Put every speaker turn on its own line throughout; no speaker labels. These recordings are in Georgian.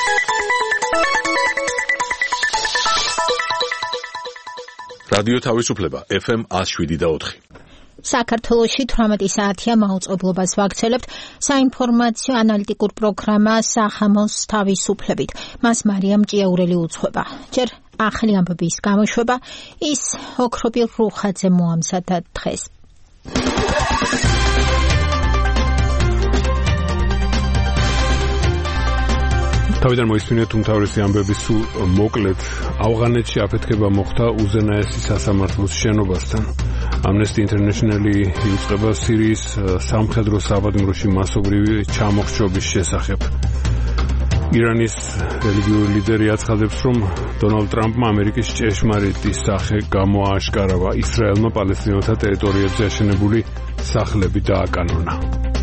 რადიო თავისუფლება FM 107.4.
საქართველოში 18 საათია მაუწყებლობას ვაგრძელებთ საინფორმაციო ანალიტიკურ პროგრამა სახამოს თავისუფლებით. მას მარიამ ჭიაურელი უძღვება. ჯერ ახალი ამბების გამოშვება ის ოქრობილ რუხაძე მოამზადა დღეს.
თავიდან მოისმინეთ უმთავრესი ამბები სულ მოკლედ. ავღანეთში აფეთქება მოხდა უზენაესი სასამართლოს შენობასთან. Amnesty International-ი იუწყება სირიის სამხედრო საბადმროში მასობრივი ჩამოხრჩობის შესახებ. ირანის რელიგიური ლიდერი აცხადებს, რომ დონალდ ტრამპმა ამერიკის ჭეშმარიტი სახე გამოააშკარავა. ისრაელმა პალესტინელთა ტერიტორიებზე აშენებული სახლები დააკანონა.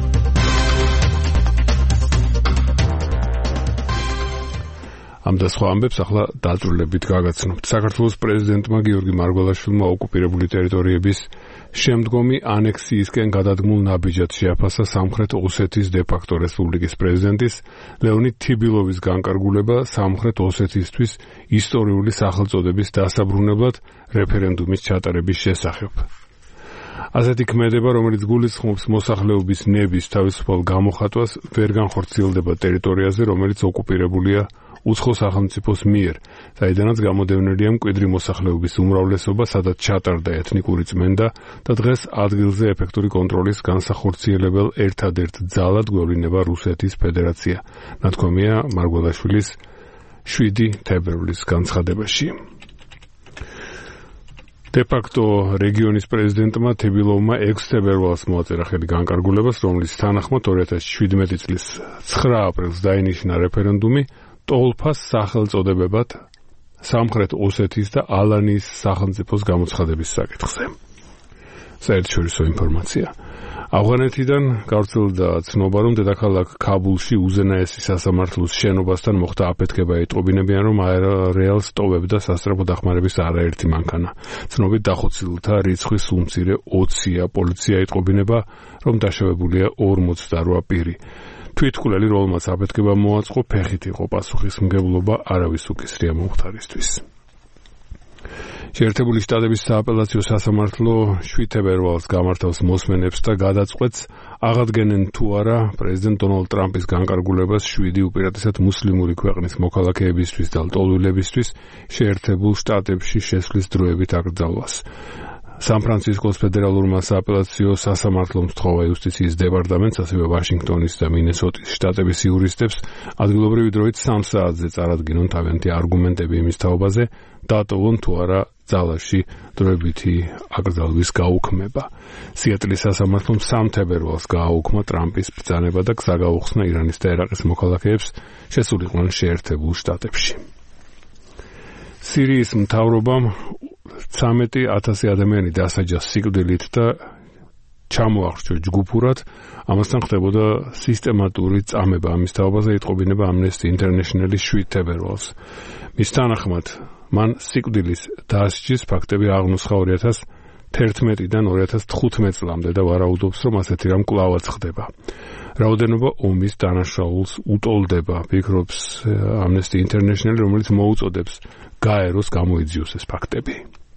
ამ და სხვა ამბებს ახლა დაწვრილებით გაგაცნობთ. საქართველოს პრეზიდენტმა გიორგი მარგველაშვილმა ოკუპირებული ტერიტორიების შემდგომი ანექსიისკენ გადადგმულ ნაბიჯად შეაფასა სამხრეთ ოსეთის დე-ფაქტო რესპუბლიკის პრეზიდენტის ლეონიდ თიბილოვის განკარგულება სამხრეთ ოსეთისთვის ისტორიული სახელწოდების დასაბრუნებლად რეფერენდუმის ჩატარების შესახებ. ასეთი ქმედება, რომელიც გულისხმობს მოსახლეობის ნების თავისუფალ გამოხატვას, ვერ განხორციელდება ტერიტორიაზე, რომელიც ოკუპირებულია უცხო სახელმწიფოს მიერ, საიდანაც გამოდევნილია მკვიდრი მოსახლეობის უმრავლესობა, სადაც ჩატარდა ეთნიკური წმენდა და დღეს ადგილზე ეფექტური კონტროლის განსახორციელებელ ერთადერთ ძალად გვევლინება რუსეთის ფედერაცია. ნათქვამია მარგველაშვილის 7 თებერვლის განცხადებაში. დე-ფაქტო რეგიონის პრეზიდენტმა თიბილოვმა 6 თებერვალს მოაწერა ხელი განკარგულებას, რომლის თანახმად 2017 წლის 9 აპრილს დაინიშნა რეფერენდუმი ტოლფას სახელწოდებებად სამხრეთ ოსეთის და ალანიის სახელმწიფოს გამოცხადების საკითხზე. საერთაშორისო ინფორმაცია. ავღანეთიდან გავრცელდა ცნობა, რომ დედაქალაქ ქაბულში უზენაესი სასამართლოს შენობასთან მოხდა აფეთქება. ეტყობინებიან, რომ აერორეალს ტოვებდა სასწრაფო დახმარების არაერთი მანქანა. ცნობით დახოცილთა რიცხვის უმცირე 20-ია. პოლიცია ეტყობინება, რომ დაშავებულია 48 პირი. თვითმკვლელი, რომელმაც აფეთქება მოაწყო, ფეხით იყო პასუხისმგებლობა არავის უკისრია მომხდარისთვის. შეერთებული შტატების სააპელაციო სასამართლო 7 თებერვალს გამართავს მოსმენებს და გადაწყვეტს აღადგენენ თუ არა პრეზიდენტ დონალდ ტრამპის განკარგულებას 7 უპირატესად მუსლიმური ქვეყნის მოქალაქეებისთვის და ლტოლვილებისთვის შეერთებულ შტატებში შესვლის დროებით აკრძალვას. სან-ფრანცისკოს ფედერალურმა სააპელაციო სასამართლომ სთხოვა იუსტიციის დეპარტამენტს, ასევე ვაშინგტონის და მინესოტის შტატების იურისტებს ადგილობრივი დროით 3 საათზე წარადგინონ თავიანთი არგუმენტები იმის თაობაზე, დატოვონ თუ არა ძალაში დროებითი აკრძალვის გაუქმება. სიეტლის სასამართლომ 3 თებერვალს გააუქმა ტრამპის ბრძანება და გზა გაუხსნა ირანის და ერაყის მოქალაქეებს შესულიყვნენ შეერთებულ შტატებში. სირიის მთავრობამ 13,000 ადამიანი დასაჯა სიკვდილით და ჩამოახრჩო ჯგუფურად, ამასთან ხდებოდა სისტემატური წამება. ამის თაობაზე ეტყობინება Amnesty International-ის 7 თებერვალს. მის თანახმად, მან სიკვდილის დასჯის ფაქტები აღნუსხა 2011-დან 2015 წლამდე და ვარაუდობს, რომ ასეთი რამ კვლავაც ხდება. რაოდენობა ომის დანაშაულს უტოლდება, ფიქრობს Amnesty International, რომელიც მოუწოდებს გაეროს გამოიძიოს ეს ფაქტები.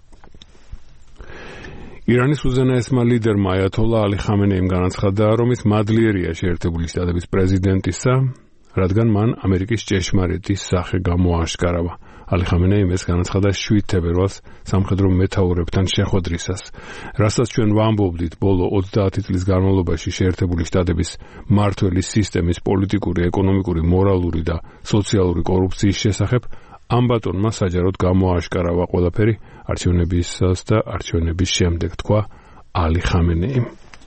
ირანის უზენაესმა ლიდერმა აიათოლა ალი ხამენეიმ განაცხადა, რომ ის მადლიერია შეერთებული შტატების პრეზიდენტისა, რადგან მან ამერიკის ჭეშმარიტი სახე გამოააშკარავა. ალი ხამენეიმ ეს განაცხადა 7 თებერვალს სამხედრო მეთაურებთან შეხვედრისას. რასაც ჩვენ ვამბობდით ბოლო 30 წლის განმავლობაში შეერთებული შტატების მმართველი სისტემის პოლიტიკური, ეკონომიკური, მორალური და სოციალური კორუფციის შესახებ, ამ ბატონმა საჯაროდ გამოააშკარავა ყველაფერი არჩევნებისას და არჩევნების შემდეგ, თქვა ალი ხამენეიმ.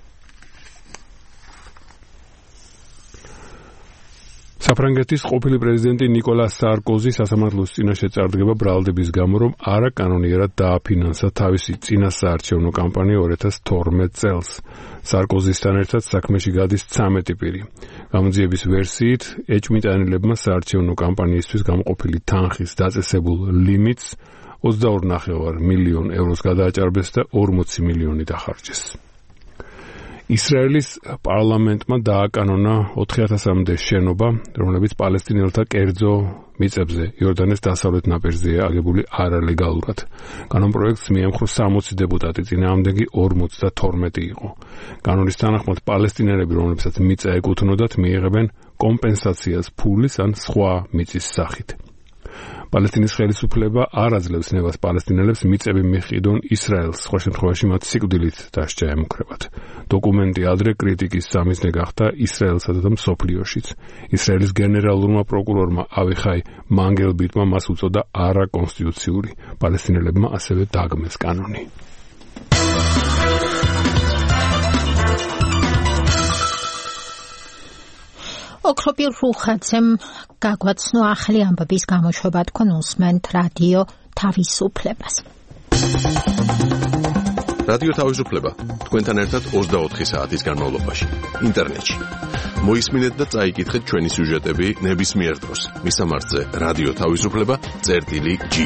საფრანგეთის ყოფილი პრეზიდენტი ნიკოლას სარკოზი სასამართლოს წინაშე წარდგება ბრალდების გამო, რომ არაკანონიერად დააფინანსა თავისი წინასაარჩევნო კამპანია 2012 წელს. სარკოზისთან ერთად საქმეში გადის 13 პირი. გამოძიების ვერსიით, ეჭვმიტანილებმა საარჩევნო კამპანიისთვის გამოყოფილი თანხის დაწესებულ ლიმიტს 22,5 მილიონ ევროს გადააჭარბეს და 40 მილიონი დახარჯეს. ისრაელის პარლამენტმა დააკანონა 4000-მდე შენობა, რომლებიც პალესტინელთა კერძო მიწებზე იორდანეს დასავლეთ ნაპირზეა აგებული არალეგალურად. კანონპროექტს მიემხრო 60 დეპუტატი, წინააღმდეგი 52 იყო. კანონის თანახმად პალესტინელები, რომლებსაც მიწა ეკუთვნოდათ, მიიღებენ კომპენსაციას ფულის ან სხვა მიწის სახით. პალესტინის ხელისუფლება არ აძლევს ნებას პალესტინელებს მიწები მიჰყიდონ ისრაელს, სხვა შემთხვევაში მათ სიკვდილით დასჯა ემუქრებათ. დოკუმენტი ადრე კრიტიკის სამიზნე გახდა ისრაელსა და მსოფლიოშიც. ისრაელის გენერალურმა პროკურორმა ავიხაი მანგელბიტმა მას უწოდა არაკონსტიტუციური. პალესტინელებმა ასევე დაგმეს კანონი.
ოქროპირ რუხაძემ გაგვაცნო ახალი ამბების გამოშვება თქვენ უსმენთ რადიო თავისუფლებას.
რადიო თავისუფლება თქვენთან ერთად 24 საათის განმავლობაში ინტერნეტში. მოისმინეთ და წაიკითხეთ ჩვენი სიუჟეტები ნებისმიერ დროს. მისამართზე რადიო თავისუფლება.gi.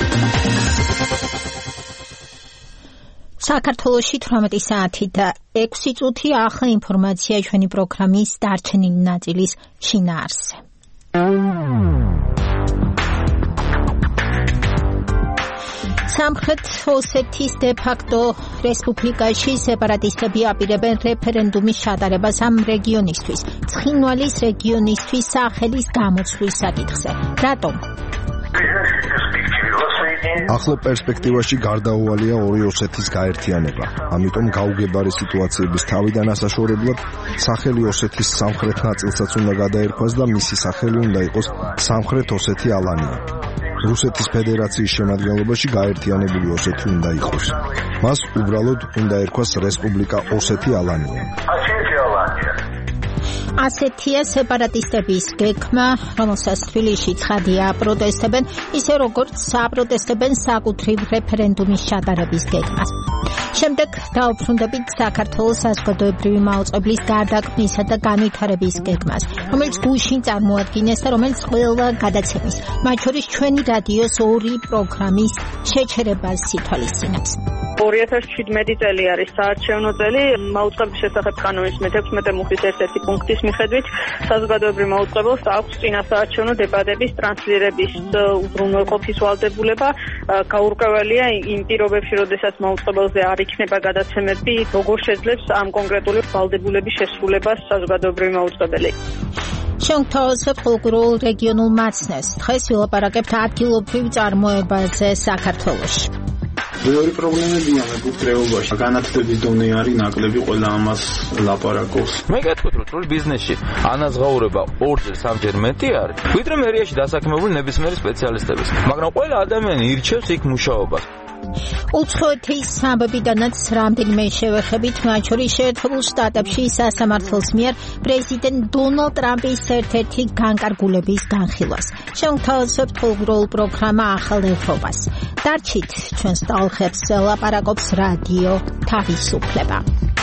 საქართველოში 18 საათი და 6 წუთი ახლა ინფორმაცია ჩვენი პროგრამის დარჩენილი ნაწილის შინაარსზე. სამხრეთ ოსეთის დე-ფაქტო რესპუბლიკაში სეპარატისტები აპირებენ რეფერენდუმის ჩატარებას ამ რეგიონისთვის, ცხინვალის რეგიონისთვის სახელის გამოცვლის საკითხზე. რატომ?
ახლო პერსპექტივაში გარდაუვალია ორი ოსეთის გაერთიანება. ამიტომ გაუგებარი სიტუაციების თავიდან ასაშორებლად სახელი ოსეთის სამხრეთ ნაწილსაც უნდა გადაერქვას და მისი სახელი უნდა იყოს სამხრეთ ოსეთი ალანია. რუსეთის ფედერაციის შემადგენლობაში გაერთიანებული ოსეთი უნდა იყოს. მას უბრალოდ უნდა ერქვას რესპუბლიკა ოსეთი ალანია.
ასეთია სეპარატისტების გეგმა, რომელსაც თბილისში ცხადია აპროტესტებენ, ისე როგორც აპროტესტებენ საკუთრივ რეფერენდუმის ჩატარების გეგმას. შემდეგ დაუბრუნდებით საქართველოს საზოგადოებრივი მაუწყებლის გარდაქმნისა და განვითარების გეგმას, რომელიც გუშინ წარმოადგინეს და რომელიც ყველა გადაცემის, მათ შორის ჩვენი რადიოს ორი პროგრამის შეჩერებას ითვალისწინებს.
2017 წელი არის საარჩევნო წელი. მაუწყებლის შესახებ კანონის მე-16 მუხტის ერთ-ერთი პუნქტის მიხედვით საზოგადოებრივ მაუწყებელს აქვს წინასაარჩევნო დებატების ტრანსლირების უზრუნველყოფის ვალდებულება. გაურკვეველია იმ პირობებში, როდესაც მაუწყებელზე არ იქნება გადაცემები, როგორ შეძლებს ამ კონკრეტული ვალდებულების შესრულებას საზოგადოებრივი მაუწყებელი.
შევთავაზებ პოლიტიკურ რეგიონულ მაცნეს. დღეს ვილაპარაკებთ ადგილობრივ წარმოებაზე საქართველოში.
მეორე პრობლემებია მეკუთრეობაში. განათლების დონე არის ნაკლები, ყველა ამას ლაპარაკობს.
მე გეტყვით, რომ ბიზნესში ანაზღაურება 2-3 მეტი არის, ვიდრე მერიაში დასაქმებული ნებისმიერი სპეციალისტების. მაგრამ ყველა ადამიანი ირჩევს იქ მუშაობას.
უცხოეთის სამბებიდანაც რამდენიმე შევეხებით, მათ შორის შეერთებულ შტატებში სასამართლოს მიერ პრეზიდენტ დონალდ ტრამპის ერთ-ერთი განკარგულების განხილვას. შევთავაზებთ პოლიტიკურ პროგრამა ახალ ევროპას. დარჩით ჩვენს ტალღებს ლაპარაკობს რადიო თავისუფლება.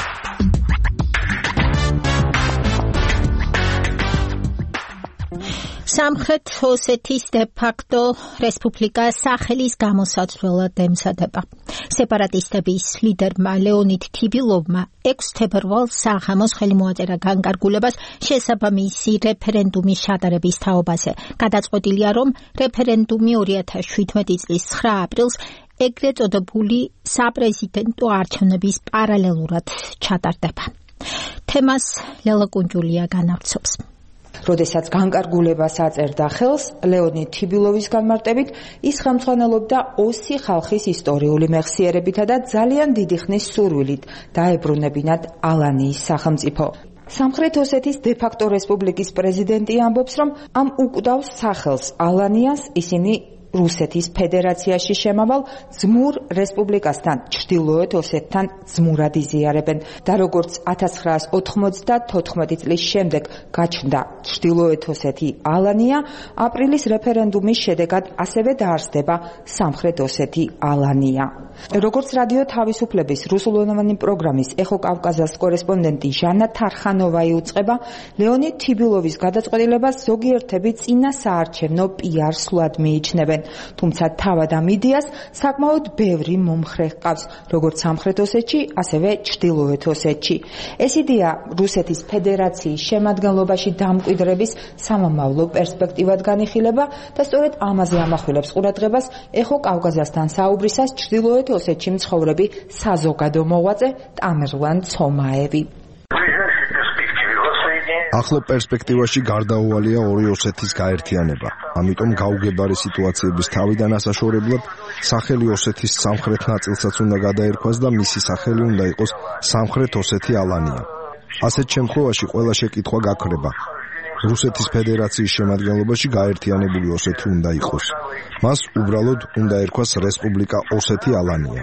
სამხრეთ ოსეთის დე-ფაქტო რესპუბლიკა სახელის გამოსაცვლელად ემზადება. სეპარატისტების ლიდერმა ლეონიდ თიბილოვმა 6 თებერვალს საღამოს ხელი მოაწერა განკარგულებას შესაბამისი რეფერენდუმის ჩატარების თაობაზე. გადაწყვეტილია, რომ რეფერენდუმი 2017 წლის 9 აპრილს ეგრეთ წოდებული საპრეზიდენტო არჩევნების პარალელურად ჩატარდება. თემას ლელა კუნჯულია განავრცობს.
როდესაც განკარგულებას აწერდა ხელს, ლეონიდ თიბილოვის განმარტებით, ის ხელმძღვანელობდა ოსი ხალხის ისტორიული მეხსიერებითა და ძალიან დიდი ხნის სურვილით დაებრუნებინათ ალანიის სახელმწიფო. სამხრეთ ოსეთის დე-ფაქტო რესპუბლიკის პრეზიდენტი ამბობს, რომ ამ უკვდავს სახელს ალანიას ისინი რუსეთის ფედერაციაში შემავალ ძმურ რესპუბლიკასთან, ჩრდილოეთ ოსეთთან ძმურად იზიარებენ და როგორც 1994 წლის შემდეგ გაჩნდა ჩრდილოეთ ოსეთი ალანია, აპრილის რეფერენდუმის შედეგად ასევე დაარსდება სამხრეთ ოსეთი ალანია. როგორც რადიო თავისუფლების რუსულენოვანი პროგრამის ეხო კავკაზას კორესპონდენტი ჟანა თარხანოვა იუწყება, ლეონიდ თიბილოვის გადაწყვეტილებას ზოგიერთები წინა საარჩევნო პიარ სვლად მიიჩნევენ. თუმცა თავად ამ იდეას საკმაოდ ბევრი მომხრე ჰყავს, როგორც სამხრეთ ოსეთში, ასევე ჩრდილოეთ ოსეთში. ეს იდეა რუსეთის ფედერაციის შემადგენლობაში დამკვიდრების სამომავლო პერსპექტივად განიხილება და სწორედ ამაზე ამახვილებს ყურადღებას ეხო კავკაზასთან საუბრისას ჩრდილოეთ ოსეთში მცხოვრები საზოგადო მოღვაწე ტამერლან ცომაევი.
ახლო პერსპექტივაში გარდაუვალია ორი ოსეთის გაერთიანება. ამიტომ გაუგებარი სიტუაციების თავიდან ასაშორებლად სახელი ოსეთის სამხრეთ ნაწილსაც უნდა გადაერქვას და მისი სახელი უნდა იყოს სამხრეთ ოსეთი ალანია. ასეთ შემთხვევაში ყველა შეკითხვა გაქრება. რუსეთის ფედერაციის შემადგენლობაში გაერთიანებული ოსეთი უნდა იყოს. მას უბრალოდ უნდა ერქვას რესპუბლიკა ოსეთი ალანია.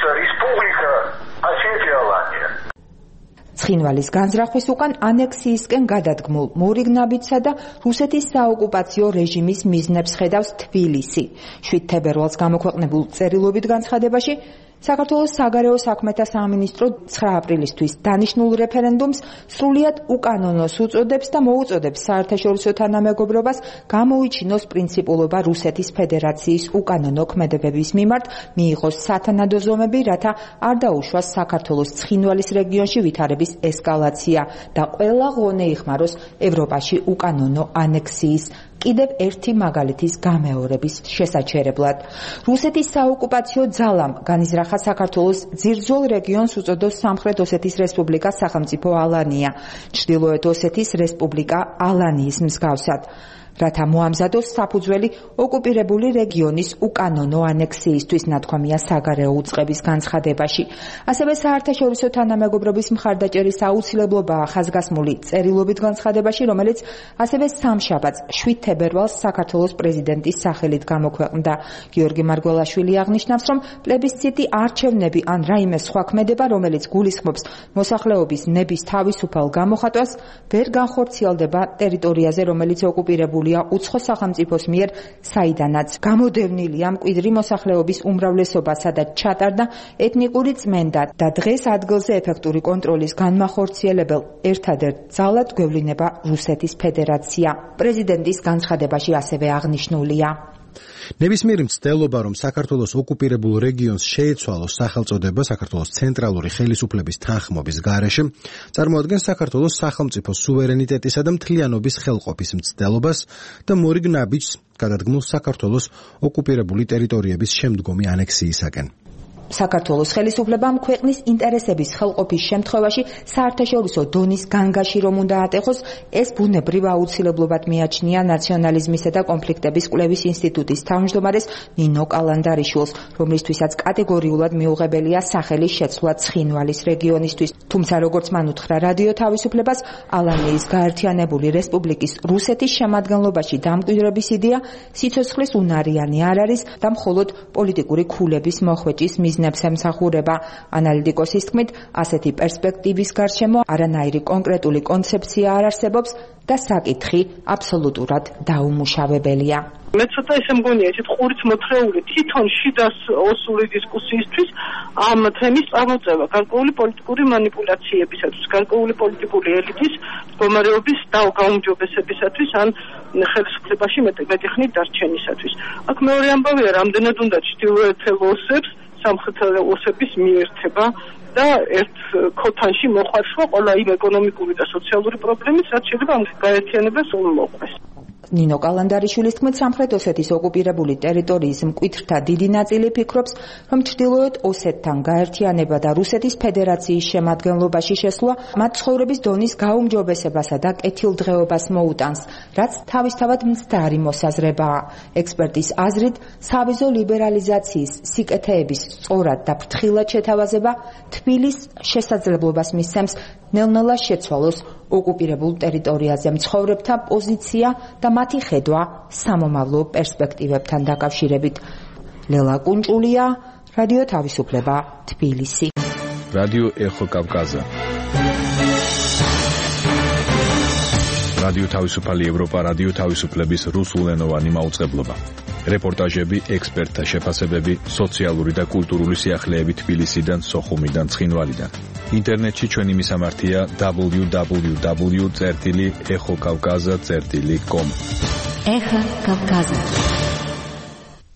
ცხინვალის განზრახვის უკან ანექსიისკენ გადადგმულ მორიგ ნაბიჯსა და რუსეთის საოკუპაციო რეჟიმის მიზნებს ხედავს თბილისი. 7 თებერვალს გამოქვეყნებულ წერილობით განცხადებაში საქართველოს საგარეო საქმეთა სამინისტრო 9 აპრილისთვის დანიშნულ რეფერენდუმს სრულიად უკანონოს უწოდებს და მოუწოდებს საერთაშორისო თანამეგობრობას გამოიჩინოს პრინციპულობა რუსეთის ფედერაციის უკანონო ქმედებების მიმართ, მიიღოს სათანადო ზომები, რათა არ დაუშვას საქართველოს ცხინვალის რეგიონში ვითარების ესკალაცია და ყველა ღონე იხმაროს ევროპაში უკანონო ანექსიის კიდევ ერთი მაგალითის გამეორების შესაჩერებლად. რუსეთის საოკუპაციო ძალამ განიზრახა საქართველოს ძირძველ რეგიონს უწოდოს სამხრეთ ოსეთის რესპუბლიკა სახელმწიფო ალანია, ჩრდილოეთ ოსეთის რესპუბლიკა ალანიის მსგავსად, რათა მოამზადოს საფუძველი ოკუპირებული რეგიონის უკანონო ანექსიისთვის, ნათქვამია საგარეო უწყების განცხადებაში. ასევე საერთაშორისო თანამეგობრობის მხარდაჭერის აუცილებლობაა ხაზგასმული წერილობით განცხადებაში, რომელიც ასევე სამშაბათს 7 თებერვალს საქართველოს პრეზიდენტის სახელით გამოქვეყნდა. გიორგი მარგველაშვილი აღნიშნავს, რომ პლებისციტი არჩევნები ან რაიმე სხვა ქმედება, რომელიც გულისხმობს მოსახლეობის ნების თავისუფალ გამოხატვას, ვერ განხორციელდება ტერიტორიაზე, რომელიც ოკუპირებული უცხო სახელმწიფოს მიერ, საიდანაც გამოდევნილია მკვიდრი მოსახლეობის უმრავლესობა, სადაც ჩატარდა ეთნიკური წმენდა და დღეს ადგილზე ეფექტური კონტროლის განმახორციელებელ ერთადერთ ძალად გვევლინება რუსეთის ფედერაცია. პრეზიდენტის განცხადებაში ასევე აღნიშნულია.
ნებისმიერი მცდელობა, რომ საქართველოს ოკუპირებულ რეგიონს შეეცვალოს სახელწოდება საქართველოს ცენტრალური ხელისუფლების თანხმობის გარეშე, წარმოადგენს საქართველოს სახელმწიფო სუვერენიტეტისა და მთლიანობის ხელყოფის მცდელობას და მორიგ ნაბიჯს გადადგმულ საქართველოს ოკუპირებული ტერიტორიების შემდგომი ანექსიისაკენ.
საქართველოს ხელისუფლებამ ქვეყნის ინტერესების ხელყოფის შემთხვევაში საერთაშორისო დონის განგაში რომ უნდა ატეხოს, ეს ბუნებრივ აუცილებლობად მიაჩნია ნაციონალიზმისა და კონფლიქტების კვლევის ინსტიტუტის თავმჯდომარეს ნინო კალანდარიშვილს, რომლისთვისაც კატეგორიულად მიუღებელია სახელის შეცვლა ცხინვალის რეგიონისთვის. თუმცა, როგორც მან უთხრა რადიო თავისუფლებას, ალანიის გაერთიანებული რესპუბლიკის რუსეთის შემადგენლობაში დამკვიდრების იდეა სიცოცხლის უნარიანი არ არის და მხოლოდ პოლიტიკური ქულების მოხვეჭის მიზნებს ემსახურება. ანალიტიკოსის თქმით, ასეთი პერსპექტივის გარშემო არანაირი კონკრეტული კონცეფცია არ არსებობს და საკითხი აბსოლუტურად დაუმუშავებელია.
მე ცოტა ესე მგონია, ესეთ ხურით მოთხრეული თვითონ შიდას ოსური დისკუსიისთვის ამ თემის წარმოწევა გარკვეული პოლიტიკური манипуляციებისათვის, გარკვეული პოლიტიკური ელიტის მდგომარეობის გაუმჯობესებისათვის ან ხელისუფლებაში მეტეხნით დარჩენისათვის. აქ მეორე ამბავია, რამდენად უნდა ჩრდილოეთ ოსებს სამხრეთ ოსების მიერთება და ერთ ქოთანში მოხარშვა ყველა იმ ეკონომიკური და სოციალური პრობლემის, რაც შეიძლება ამ გაერთიანებას უმოყვეს.
ნინო კალანდარიშვილის თქმით, სამხრეთ ოსეთის ოკუპირებული ტერიტორიის მკვეთრთა დიდი ნაწილი ფიქრობს, რომ ჩრდილოეთ ოსეთთან გაერთიანება და რუსეთის ფედერაციის შემადგენლობაში შესვლა მათ ცხოვრების დონის გაუმჯობესებასა და კეთილდღეობას მოუტანს, რაც თავისთავად მცდარი მოსაზრებაა. ექსპერტის აზრით, სავიზო ლიბერალიზაციის სიკეთეების სწორად და ფრთხილად შეთავაზება თბილის შესაძლებლობას მისცემს ნელ-ნელა შეცვალოს ოკუპირებულ ტერიტორიაზე მცხოვრებთა პოზიცია და მათი ხედვა სამომავლო პერსპექტივებთან დაკავშირებით. ლელა კუნჭულია, რადიო თავისუფლება, თბილისი.
რადიო ეხო კავკაზა. რადიო თავისუფალი ევროპა, რადიო თავისუფლების რუსულენოვანი მაუწყებლობა. რეპორტაჟები, ექსპერტთა შეფასებები, სოციალური და კულტურული სიახლეები თბილისიდან, სოხუმიდან, ცხინვალიდან. ინტერნეტში ჩვენი მისამართია www.exokavkaza.com.
Ეხო კავკაზა.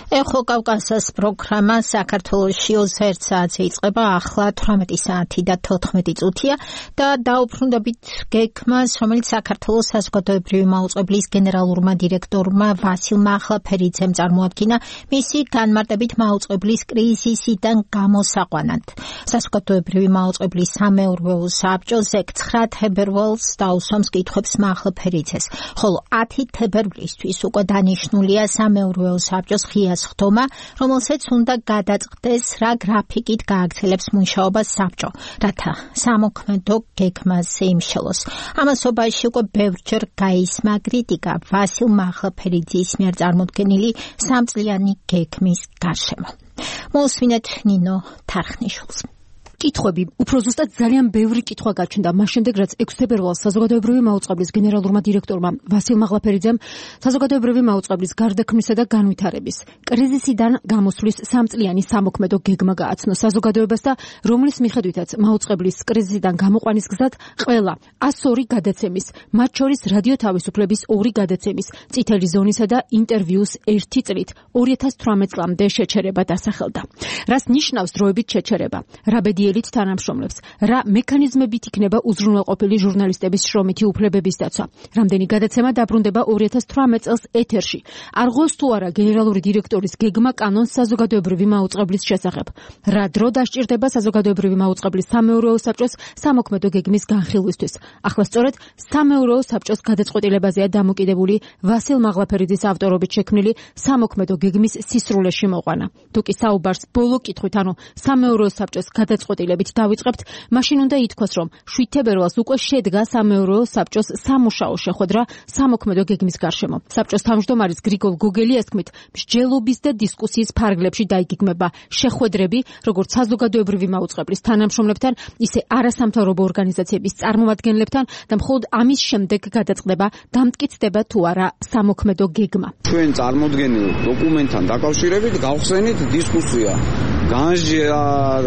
ეხო კავკასიის პროგრამა საქართველოში 21 საათზე იწყება, ახლა 18 საათი და 14 წუთია და დაუბრუნდებით გეგმას, რომელიც საქართველოს საზოგადოებრივი მაუწყებლის გენერალურმა დირექტორმა ვასილ მაღლაფერიძემ წარმოადგინა მისი განმარტებით მაუწყებლის კრიზისიდან გამოსაყვანად. საზოგადოებრივი მაუწყებლის სამეურვეო საბჭოზე 9 თებერვალს დაუსვამს კითხვებს მაღლაფერიძეს, ხოლო 10 თებერვლისთვის უკვე დანიშნულია სამეურვეო საბჭოს ღია ხდომა, რომელსაც უნდა გადაწყდეს რა გრაფიკით გააგრძელებს მუშაობას საბჭო, რათა სამოქმედო გეგმაზე იმშელოს. ამასობაში უკვე ბევრჯერ გაისმა კრიტიკა ვასილ მაღლაფერიძის მიერ წარმოდგენილი სამწლიანი გეგმის გარშემო. მოусმინეთ ნინო თარხნიშვილს.
კითხვები უფრო ზუსტად ძალიან ბევრი კითხვა გაჩნდა მას შემდეგ რაც 6 თებერვალს საზოგადოებრივი მაუწყებლის გენერალურმა დირექტორმა ვასილ მაღლაფერიძემ საზოგადოებრივი მაუწყებლის გარდაქმნისა და განვითარების კრიზისიდან გამოსვლის სამწლიანი სამოქმედო გეგმა გააცნო საზოგადოებას და რომლის მიხედვითაც მაუწყებლის კრიზისიდან გამოყვანის გზად ყველა 102 გადაცემის, მათ შორის რადიო თავისუფლების 2 გადაცემის, წითელი ზონისა და ინტერვიუს 1 წლით 2018 წლამდე შეჩერება დასახელდა. რას ნიშნავს დროებით შეჩერება? რა ელით თანამშრომლებს, რა მექანიზმებით იქნება უზრუნველყოფილი ჟურნალისტების შრომითი უფლებების დაცვა. რამდენი გადაცემა დაბრუნდება 2018 წელს ეთერში. არ ღოს თუ არა გენერალური დირექტორის გეგმა კანონს საზოგადოებრივი მაუწყებლის შესახებ. რა დრო დასჭირდება საზოგადოებრივი მაუწყებლის სამეურვეო საბჭოს სამოქმედო გეგმის განხილვისთვის. ახლა სწორედ სამეურვეო საბჭოს გადაწყვეტილებაზეა დამოკიდებული ვასილ მაღლაფერიძის ავტორობით შექმნილი სამოქმედო გეგმის სისრულეში მოყვანა. თუკი საუბარს ბოლო კითხვით, ანუ სამეურვეო საბჭოს გადაწყვეტილებებით დავიწყებთ, მაშინ უნდა ითქვას, რომ 7 თებერვალს უკვე შედგა სამეურვეო საბჭოს სამუშაო შეხვედრა სამოქმედო გეგმის გარშემო. საბჭოს თავმჯდომარის გრიგოლ გოგელიას თქმით, მსჯელობის და დისკუსიის ფარგლებში დაიგეგმება შეხვედრები, როგორც საზოგადოებრივი მაუწყებლის თანამშრომლებთან, ისე არასამთავრობო ორგანიზაციების წარმომადგენლებთან და მხოლოდ ამის შემდეგ გადაწყდება, დამტკიცდება თუ არა სამოქმედო გეგმა.
ჩვენ წარმოდგენილ დოკუმენტთან დაკავშირებით გავხსენით დისკუსია. განსჯა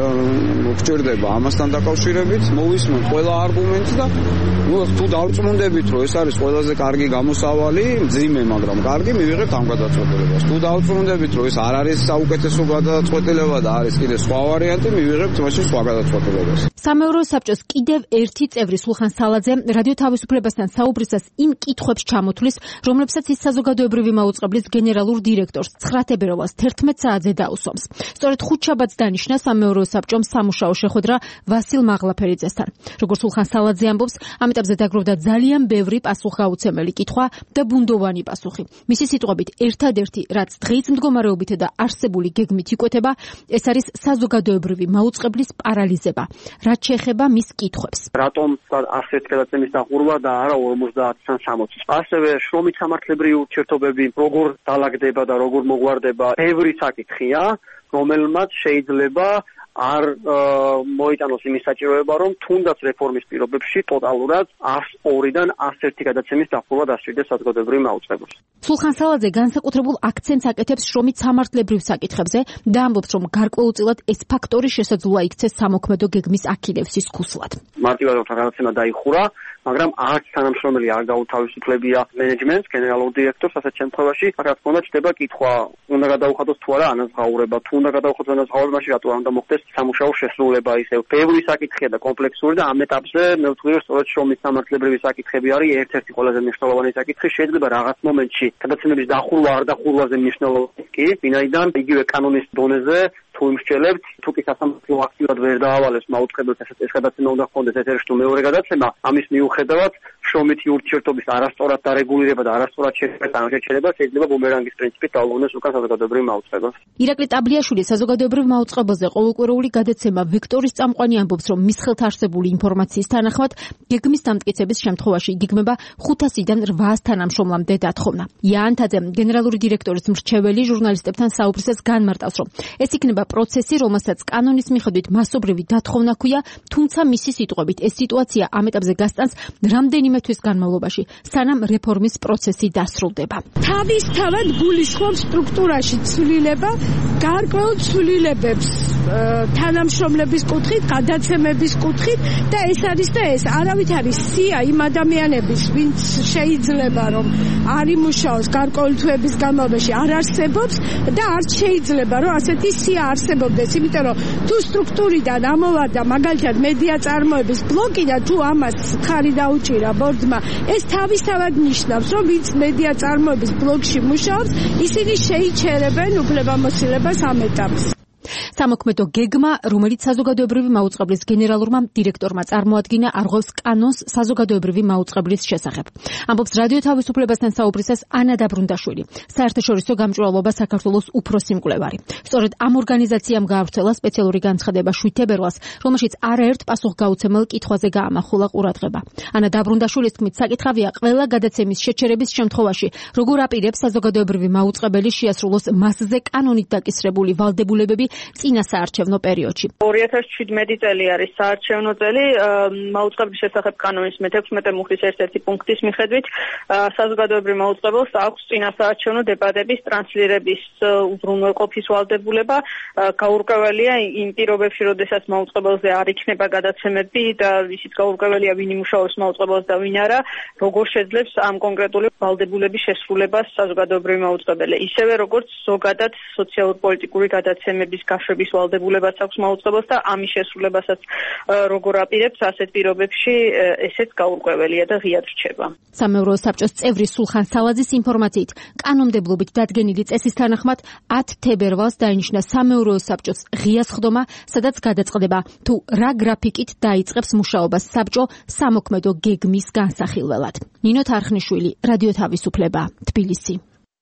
გჭირდება ამასთან დაკავშირებით, მოვისმენთ ყველა არგუმენტს და თუ დავწმუნდებით, რომ ეს არის ყველაზე კარგი გამოსავალი, მძიმე, მაგრამ კარგი, მივიღებთ ამ გადაწყვეტილებას. თუ დავწმუნდებით, რომ ეს არ არის საუკეთესო გადაწყვეტილება და არის კიდე სხვა ვარიანტი, მივიღებთ მაშინ სხვა გადაწყვეტილებას.
სამეურვეო საბჭოს კიდევ ერთი წევრი სულხან სალაძე რადიო თავისუფლებასთან საუბრისას იმ კითხვებს ჩამოთვლის, რომლებსაც ის საზოგადოებრივი მაუწყებლის გენერალურ დირექტორს 9 თებერვალს 11 საათზე დაუსვამს. სწორედ ხუთშაბათს დანიშნა სამეურვეო საბჭომ სამუშაო შეხვედრა ვასილ მაღლაფერიძესთან. როგორც სულხან სალაძე ამბობს, ამ ეტაპზე დაგროვდა ძალიან ბევრი პასუხგაუცემელი კითხვა და ბუნდოვანი პასუხი. მისი სიტყვებით, ერთადერთი, რაც დღის მდგომარეობით და არსებული გეგმით იკვეთება, ეს არის საზოგადოებრივი მაუწყებლის პარალიზება. რაც შეეხება მის კითხვებს.
რატომ ასეთ გადაცემის დახურვა და არა 50-დან 60-ის? ასევე შრომით სამართლებრივი ურთიერთობები როგორ დალაგდება და როგორ მოგვარდება, ბევრი საკითხია, რომელმაც შეიძლება არ მოიტანოს იმის საჭიროება, რომ თუნდაც რეფორმის პირობებში ტოტალურად 102-დან 101 გადაცემის დახურვა დასჭირდეს საზოგადოებრივ მაუწყებელს.
სულხან სალაძე განსაკუთრებულ აქცენტს აკეთებს შრომით სამართლებრივ საკითხებზე და ამბობს, რომ გარკვეულწილად ეს ფაქტორი შესაძლოა იქცეს სამოქმედო გეგმის აქილევსის ქუსლად.
მარტივად გადაცემა დაიხურა, მაგრამ არც თანამშრომელი არ გაუთავისუფლებია მენეჯმენტს, გენერალურ დირექტორს ასეთ შემთხვევაში, რა თქმა უნდა, ჩდება კითხვა, უნდა გადაუხადოს თუ არა ანაზღაურება, თუ უნდა გადაუხადოს ანაზღაურება, მაშინ რატო არ უნდა მოხდეს სამუშაო შესრულება, ისევ ბევრი საკითხია და კომპლექსური და ამ ეტაპზე მე ვთქვი, რომ სწორედ შრომის სამართლებრივი საკითხები არის ერთ-ერთი ყველაზე მნიშვნელოვანი საკითხი. შეიძლება რაღაც მომენტში გადაცემების დახურვა არ დახურვაზე მნიშვნელოვანი კი, ვინაიდან იგივე კანონის დონეზე თუ იმსჯელებთ, თუ კი სასამართლო აქტიურად ვერ დაავალებს მაუწყებელს ეს გადაცემა უნდა ჰქონდეს ეთერში თუ მეორე გადაცემა, ამის მიუხედავად შრომითი ურთიერთობის არასწორად დარეგულირება და არასწორად შეჩერება შეიძლება ბუმერანგის პრინციპით დაუბრუნდეს უკან საზოგადოებრივ მაუწყებელს.
ირაკლი ტაბლიაშვილი საზოგადოებრივ მაუწყებელზე ყოველკვირეული გადაცემა ვექტორის წამყვანი ამბობს, რომ მის ხელთ არსებული ინფორმაციის თანახმად გეგმის დამტკიცების შემთხვევაში იგეგმება 500-დან 800 თანამშრომლამდე დათხოვნა. იანთაძე გენერალური დირექტორის მრჩეველი ჟურნალისტებთან საუბრისას განმარტავს, რომ ეს იქნება პროცესი, რომელსაც კანონის მიხედვით მასობრივი დათხოვნა ჰქვია, თუმცა მისი სიტყვებით ეს სიტუაცია ამ ეტაპზე გასტანს რამდენიმე თვის განმავლობაში, სანამ რეფორმის პროცესი დასრულდება.
თავისთავად გულისხმობს სტრუქტურაში ცვლილება, გარკვეულ ცვლილებებს თანამშრომლების კუთხით, გადაცემების კუთხით და ეს არის და ეს არავით არის სია იმ ადამიანების, ვინც შეიძლება რომ არ იმუშაოს გარკვეული თვეების განმავლობაში არ არსებობს და არ შეიძლება რომ ასეთი სია არსებობდეს, იმიტომ რომ თუ სტრუქტურიდან ამოვარდა მაგალითად მედია წარმოების ბლოკი და თუ ამას ხარი დაუჭირა ბორდმა, ეს თავისთავად ნიშნავს, რომ ვინც მედია წარმოების ბლოკში მუშაობს, ისინი შეიჩერებენ უფლებამოსილებას ამ ეტაპს.
სამოქმედო გეგმა, რომელიც საზოგადოებრივი მაუწყებლის გენერალურმა დირექტორმა წარმოადგინა, არღვევს კანონს საზოგადოებრივი მაუწყებლის შესახებ. ამბობს რადიო თავისუფლებასთან საუბრისას ანა დაბრუნდაშვილი, საერთაშორისო გამჭვირვალობა საქართველოს უფროსი მკვლევარი. სწორედ ამ ორგანიზაციამ გაავრცელა სპეციალური განცხადება 7 თებერვალს, რომელშიც არაერთ პასუხგაუცემელ კითხვაზე გაამახვილა ყურადღება. ანა დაბრუნდაშვილის თქმით, საკითხავია ყველა გადაცემის შეჩერების შემთხვევაში, როგორ აპირებს საზოგადოებრივი მაუწყებელი შეასრულოს მასზე კანონით დაკისრებული ვალდებულებები წინა საარჩევნო პერიოდში.
2017 წელი არის საარჩევნო წელი, მაუწყებლის შესახებ კანონის მე-16 მუხლის ერთ-ერთი პუნქტის მიხედვით საზოგადოებრივ მაუწყებელს აქვს წინა საარჩევნო დებატების ტრანსლირების უზრუნველყოფის ვალდებულება. გაურკვეველია იმ პირობებში, როდესაც მაუწყებელზე არ იქნება გადაცემები და ისიც გაურკვეველია, ვინ იმუშაობს მაუწყებელს და ვინ არა, როგორ შეძლებს ამ კონკრეტული ვალდებულების შესრულებას საზოგადოებრივი მაუწყებელი. ისევე როგორც ზოგადად სოციალურ-პოლიტიკური გადაცემების გაშვების ვალდებულებაც აქვს მაუწყებელს და ამის შესრულებასაც როგორ აპირებს, ასეთ პირობებში ესეც გაურკვეველია და ღიად რჩება.
სამეურვეო საბჭოს წევრი სულხან სალაძის ინფორმაციით, კანონმდებლობით დადგენილი წესის თანახმად 10 თებერვალს დაინიშნა სამეურვეო საბჭოს ღია სხდომა, სადაც გადაწყდება თუ რა გრაფიკით დაიწყებს მუშაობას საბჭო სამოქმედო გეგმის განსახილველად. ნინო თარხნიშვილი, რადიო თავისუფლება, თბილისი.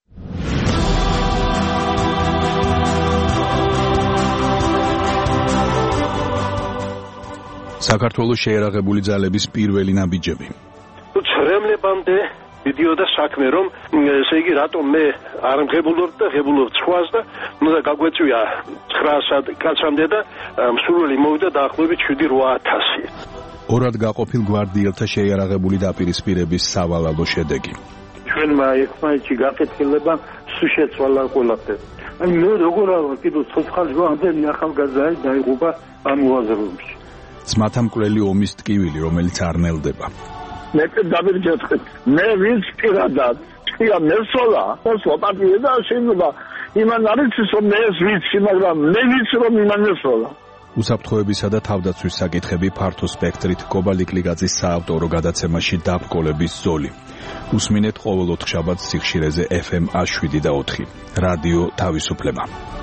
საქართველოს შეერაღებული ძალების პირველი ნაბიჯები.
ცრემლებამდე მიდიოდა საქმე, რომ ესე იგი რატომ მე არ მღებულობ და ღებულობ ცხვას და უნდა გაგვეწვია 900 კაცამდე და მსურველი მოვიდა დაახლოებით 7-8000.
ორად გაყოფილ გვარდიელთა შეიარაღებული დაპირისპირების სავალალო შედეგი.
ჩვენმა ერთმანეთში გაკეთილება სულ შეცვალა ყველაფერი. აი მე როგორ არა კიდევ ცოცხალი ამდენი ახალგაზრდა დაიღუპა ამ უაზროებში.
ძმათამკვლელი ომის ტკივილი, რომელიც არ ნელდება.
მე დავირჯეთქეთ. მე ვინც პირადად წია მესოლა, ხო პარტია და შეიძლება იმან არის რომ მე ვიცი, მაგრამ მე ვიცი რომ იმან მესოლა.
უსაფრთხოებისა და თავდაცვის საკითხები ფართო სპექტრით კობალიკლიგაძის საავტორო გადაცემაში დაბრკოლების ზოლი. უსმინეთ ყოველ 4 შაბათს სიხშირეზე FM 7 და 4. რადიო თავისუფლება.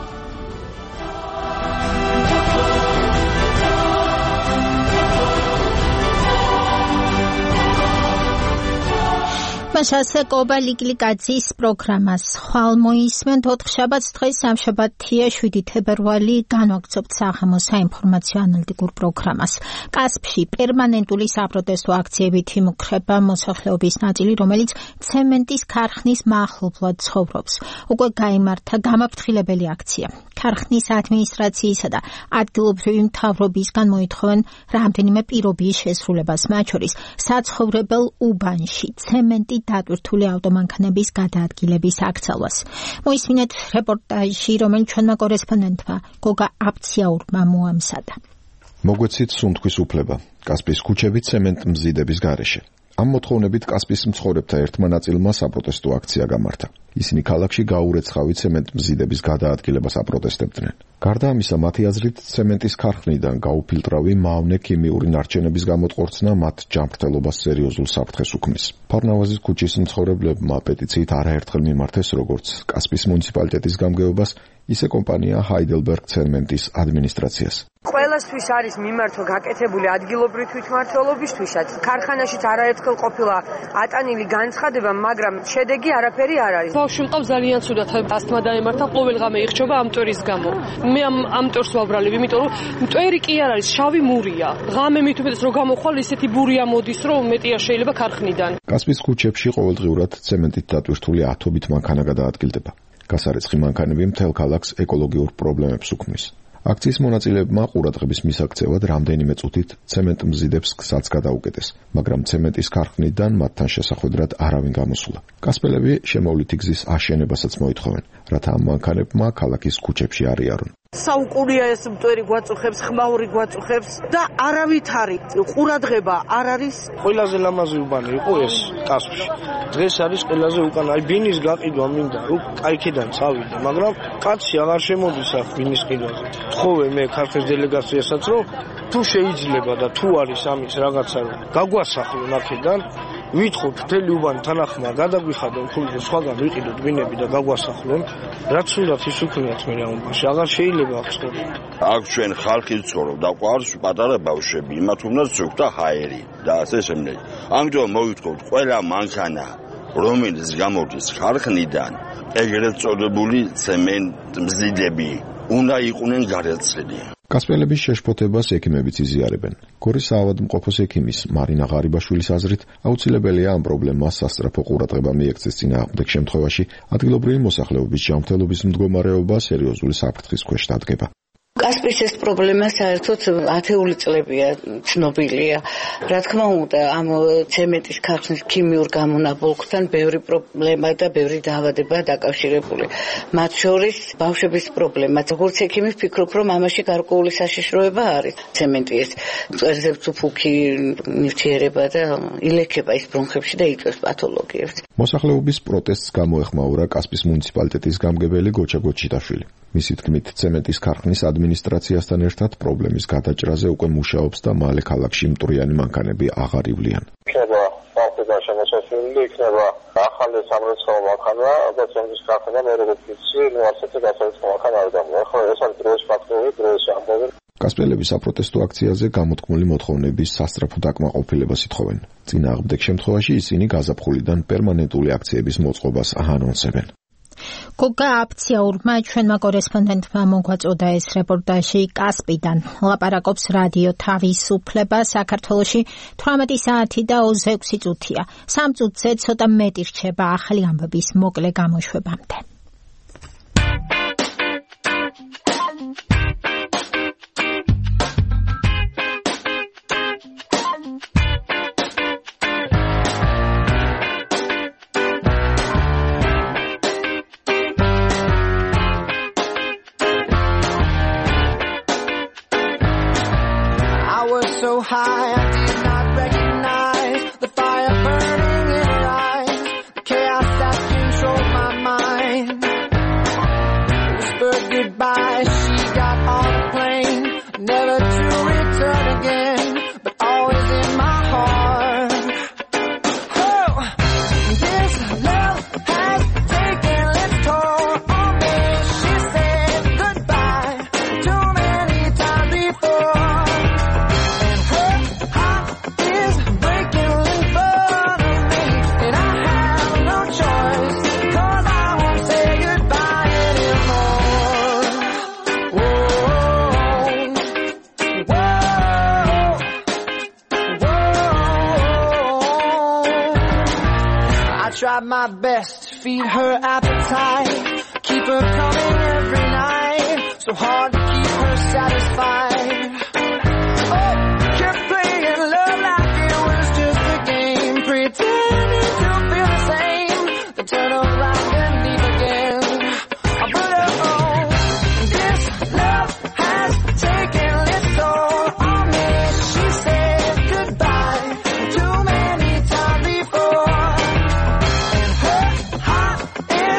მასა კობალიკლიგაძის პროგრამას ხვალ მოისმენთ 4 შაბათს დღეს სამშაბათია 7 თებერვალი განვაგრძობთ საღამოს საინფორმაციო ანალიტიკურ პროგრამას. კასპში პერმანენტული საპროტესტო აქციებით იმუქრება მოსახლეობის ნაწილი, რომელიც ცემენტის ქარხნის მახლობლად ცხოვრობს. უკვე გაიმართა გამაფრთხილებელი აქცია. ქარხნის ადმინისტრაციისა და ადგილობრივი მთავრობისგან მოითხოვენ რამდენიმე პირობის შესრულებას, მათ შორის საცხოვრებელ უბანში ცემენტი დატვირთული ავტომანქანების გადაადგილების აქცევას. მოისმინეთ რეპორტაჟი, რომელიც ჩვენმა კორესპონდენტმა გოგა აფციაურმა მოამზადა.
მოგვეცით სუნთქვის უფლება. კასპის ქუჩებით ცემენტმზიდების გარეშე. ამ მოთხოვნებით კასპის მცხოვრებთა ერთმა ნაწილმა საპროტესტო აქცია გამართა. ისინი ქალაქში გაურეცხავი ცემენტმზიდების გადაადგილებას აპროტესტებდნენ. გარდა ამისა, მათი აზრით, ცემენტის ქარხნიდან გაუფილტრავი მავნე ქიმიური ნარჩენების გამოტყორცნა მათ ჯანმრთელობას სერიოზულ საფრთხეს უქმნის. ფარნავაზის ქუჩის მცხოვრებლებმა პეტიციით არაერთხელ მიმართეს როგორც კასპის მუნიციპალიტეტის გამგეობას, ისე კომპანია ჰაიდელბერგ ცემენტის ადმინისტრაციას.
ყველასთვის არის მიმართვა გაკეთებული ადგილობრივი თვითმმართველობისთვისაც. ქარხანაშიც არაერთხელ ყოფილა ატანილი განცხადება, მაგრამ შედეგი არაფერი არ არის.
ბავშვი მყავს ძალიან ცუდად, ასთმა დაემართა, ყოველღამე იხჭობა ამ მტვერის გამო. მე ამ მტვერს ვაბრალებ, იმიტომ რომ მტვერი კი არ არის, შავი მურია. ღამე მით უმეტეს რო გამოხვალ, ისეთი ბურია მოდის, რომ მეტია შეიძლება ქარხნიდან.
კასპის ქუჩებში ყოველდღიურად ცემენტით დატვირთული ათობით მანქანა გადაადგილდება. გასარეცხი მანქანები მთელ ქალაქს ეკოლოგიურ პრობლემებს უქმნის. აქციის მონაწილეებმა ყურადღების მისაქცევად რამდენიმე წუთით ცემენტმზიდებს გზაც გადაუკეტეს, მაგრამ ცემენტის ქარხნიდან მათთან შესახვედრად არავინ გამოსულა. კასპელები შემოვლითი გზის აშენებასაც მოითხოვენ, რათა ამ მანქანებმა ქალაქის ქუჩებში არ იარონ.
საუკუნეა ეს მტვერი გვაწუხებს, ხმაური გვაწუხებს და არავით არის ყურადღება არ არის.
ყველაზე ლამაზი უბანი იყო ეს კასპში. დღეს არის ყველაზე უკან, აი ბინის გაყიდვა მინდა, კაიქიდან წავიდა, მაგრამ კაცი აღარ შემოდის აქ ბინის ყიდვაზე. თხოვე მე ქართლის დელეგაციასაც რომ თუ შეიძლება და თუ არის ამის რაღაცა გაგვასახლონ აქედან, ვითხოვთ მთელი უბანი თანახმა გადაგვიხადონ ფული და სხვაგან ვიყიდოთ ბინები და გაგვასახლონ, რაც უნდათ ის უქმნიათ მე ამ უბანში. აღარ შეიძლება აქ ცხოვრება.
აქ ჩვენ ხალხი ცხოვრობ და ყავს პატარა ბავშვები, იმათ უნდა ზოგდა ჰაერი და ასე შემდეგ. ამიტომ მოვითხოვთ ყველა მანქანა, რომელიც გამოდის ხალხნიდან, ეგრეთ წოდებული ცემენტ მზიდები, უნდა იყვნენ გადაცილი.
კასპიელების შეშფოთებას ექიმებიც იზიარებენ. გორის საავადმყოფოს ექიმის მარინა ღარიბაშვილის აზრით, აუცილებელია ამ პრობლემას სასწრაფო ყურადღება მიექცეს წინააღმდეგ შემთხვევაში, ადგილობრივი მოსახლეობის ჯანმრთელობის მდგომარეობა სერიოზული საფრთხის ქვეშ დადგება.
კასპის ეს პრობლემა საერთოდ ათეული წლებია ცნობილია. რა თქმა უნდა, ამ ცემენტის ქარხნის ქიმიურ გამონაბოლქვთან ბევრი პრობლემა და ბევრი დაავადებაა დაკავშირებული. მათ შორის ბავშვების პრობლემა. როგორც ექიმი ვფიქრობ, რომ ამაში გარკვეული საშიშროება არის. ცემენტი ეს მწვერზე ფუფუქი ნივთიერება და ილექება ის ბრონხებში და იწვევს პათოლოგიებს.
მოსახლეობის პროტესტს გამოეხმაურა კასპის მუნიციპალიტეტის გამგებელი გოჩა გოჩიტაშვილი. მისი თქმით, ცემენტის ქარხნის ადმინისტრაციასთან ერთად პრობლემის გადაჭრაზე უკვე მუშაობს და მალე ქალაქში მტვრიანი მანქანები აღარ ივლიან.
იქნება ხალხიდან შემოსასვლელი, იქნება ახალი სამრეცხაო მანქანა და ცემენტის ქარხნა მე როგორც ვიცი, ასეთი გასაუწყო მანქანა არ გამოვა. ხო, ეს არის დროის ფაქტორი, დროის ამბავი.
კასპიელების საპროტესტო აქციაზე გამოთქმული მოთხოვნების სასწრაფო დაკმაყოფილებას ითხოვენ. წინააღმდეგ შემთხვევაში ისინი გაზაფხულიდან პერმანენტული აქციების მოწყობას აანონსებენ.
გოგა აფციაურმა ჩვენმა კორესპონდენტმა მოგვაწოდა ეს რეპორტაჟი კასპიდან. ლაპარაკობს რადიო თავისუფლება საქართველოში 18 საათი და 26 წუთია. 3 წუთზე ცოტა მეტი რჩება ახალი ამბების მოკლე გამოშვებამდე.
So high, I did not recognize the fire burning in her eyes, the chaos that controlled my mind. Whispered goodbye, she got on a plane, never to return again, but always in my heart. Oh, this love has taken its toll on me. She said goodbye too many times before. Tried my best to feed her appetite, keep her coming every night, so hard to keep her satisfied. Oh, kept playing love like it was just a game, pretending to feel the same, then turn around and leave again. But oh, this love has taken its toll on me. She said goodbye too many times before.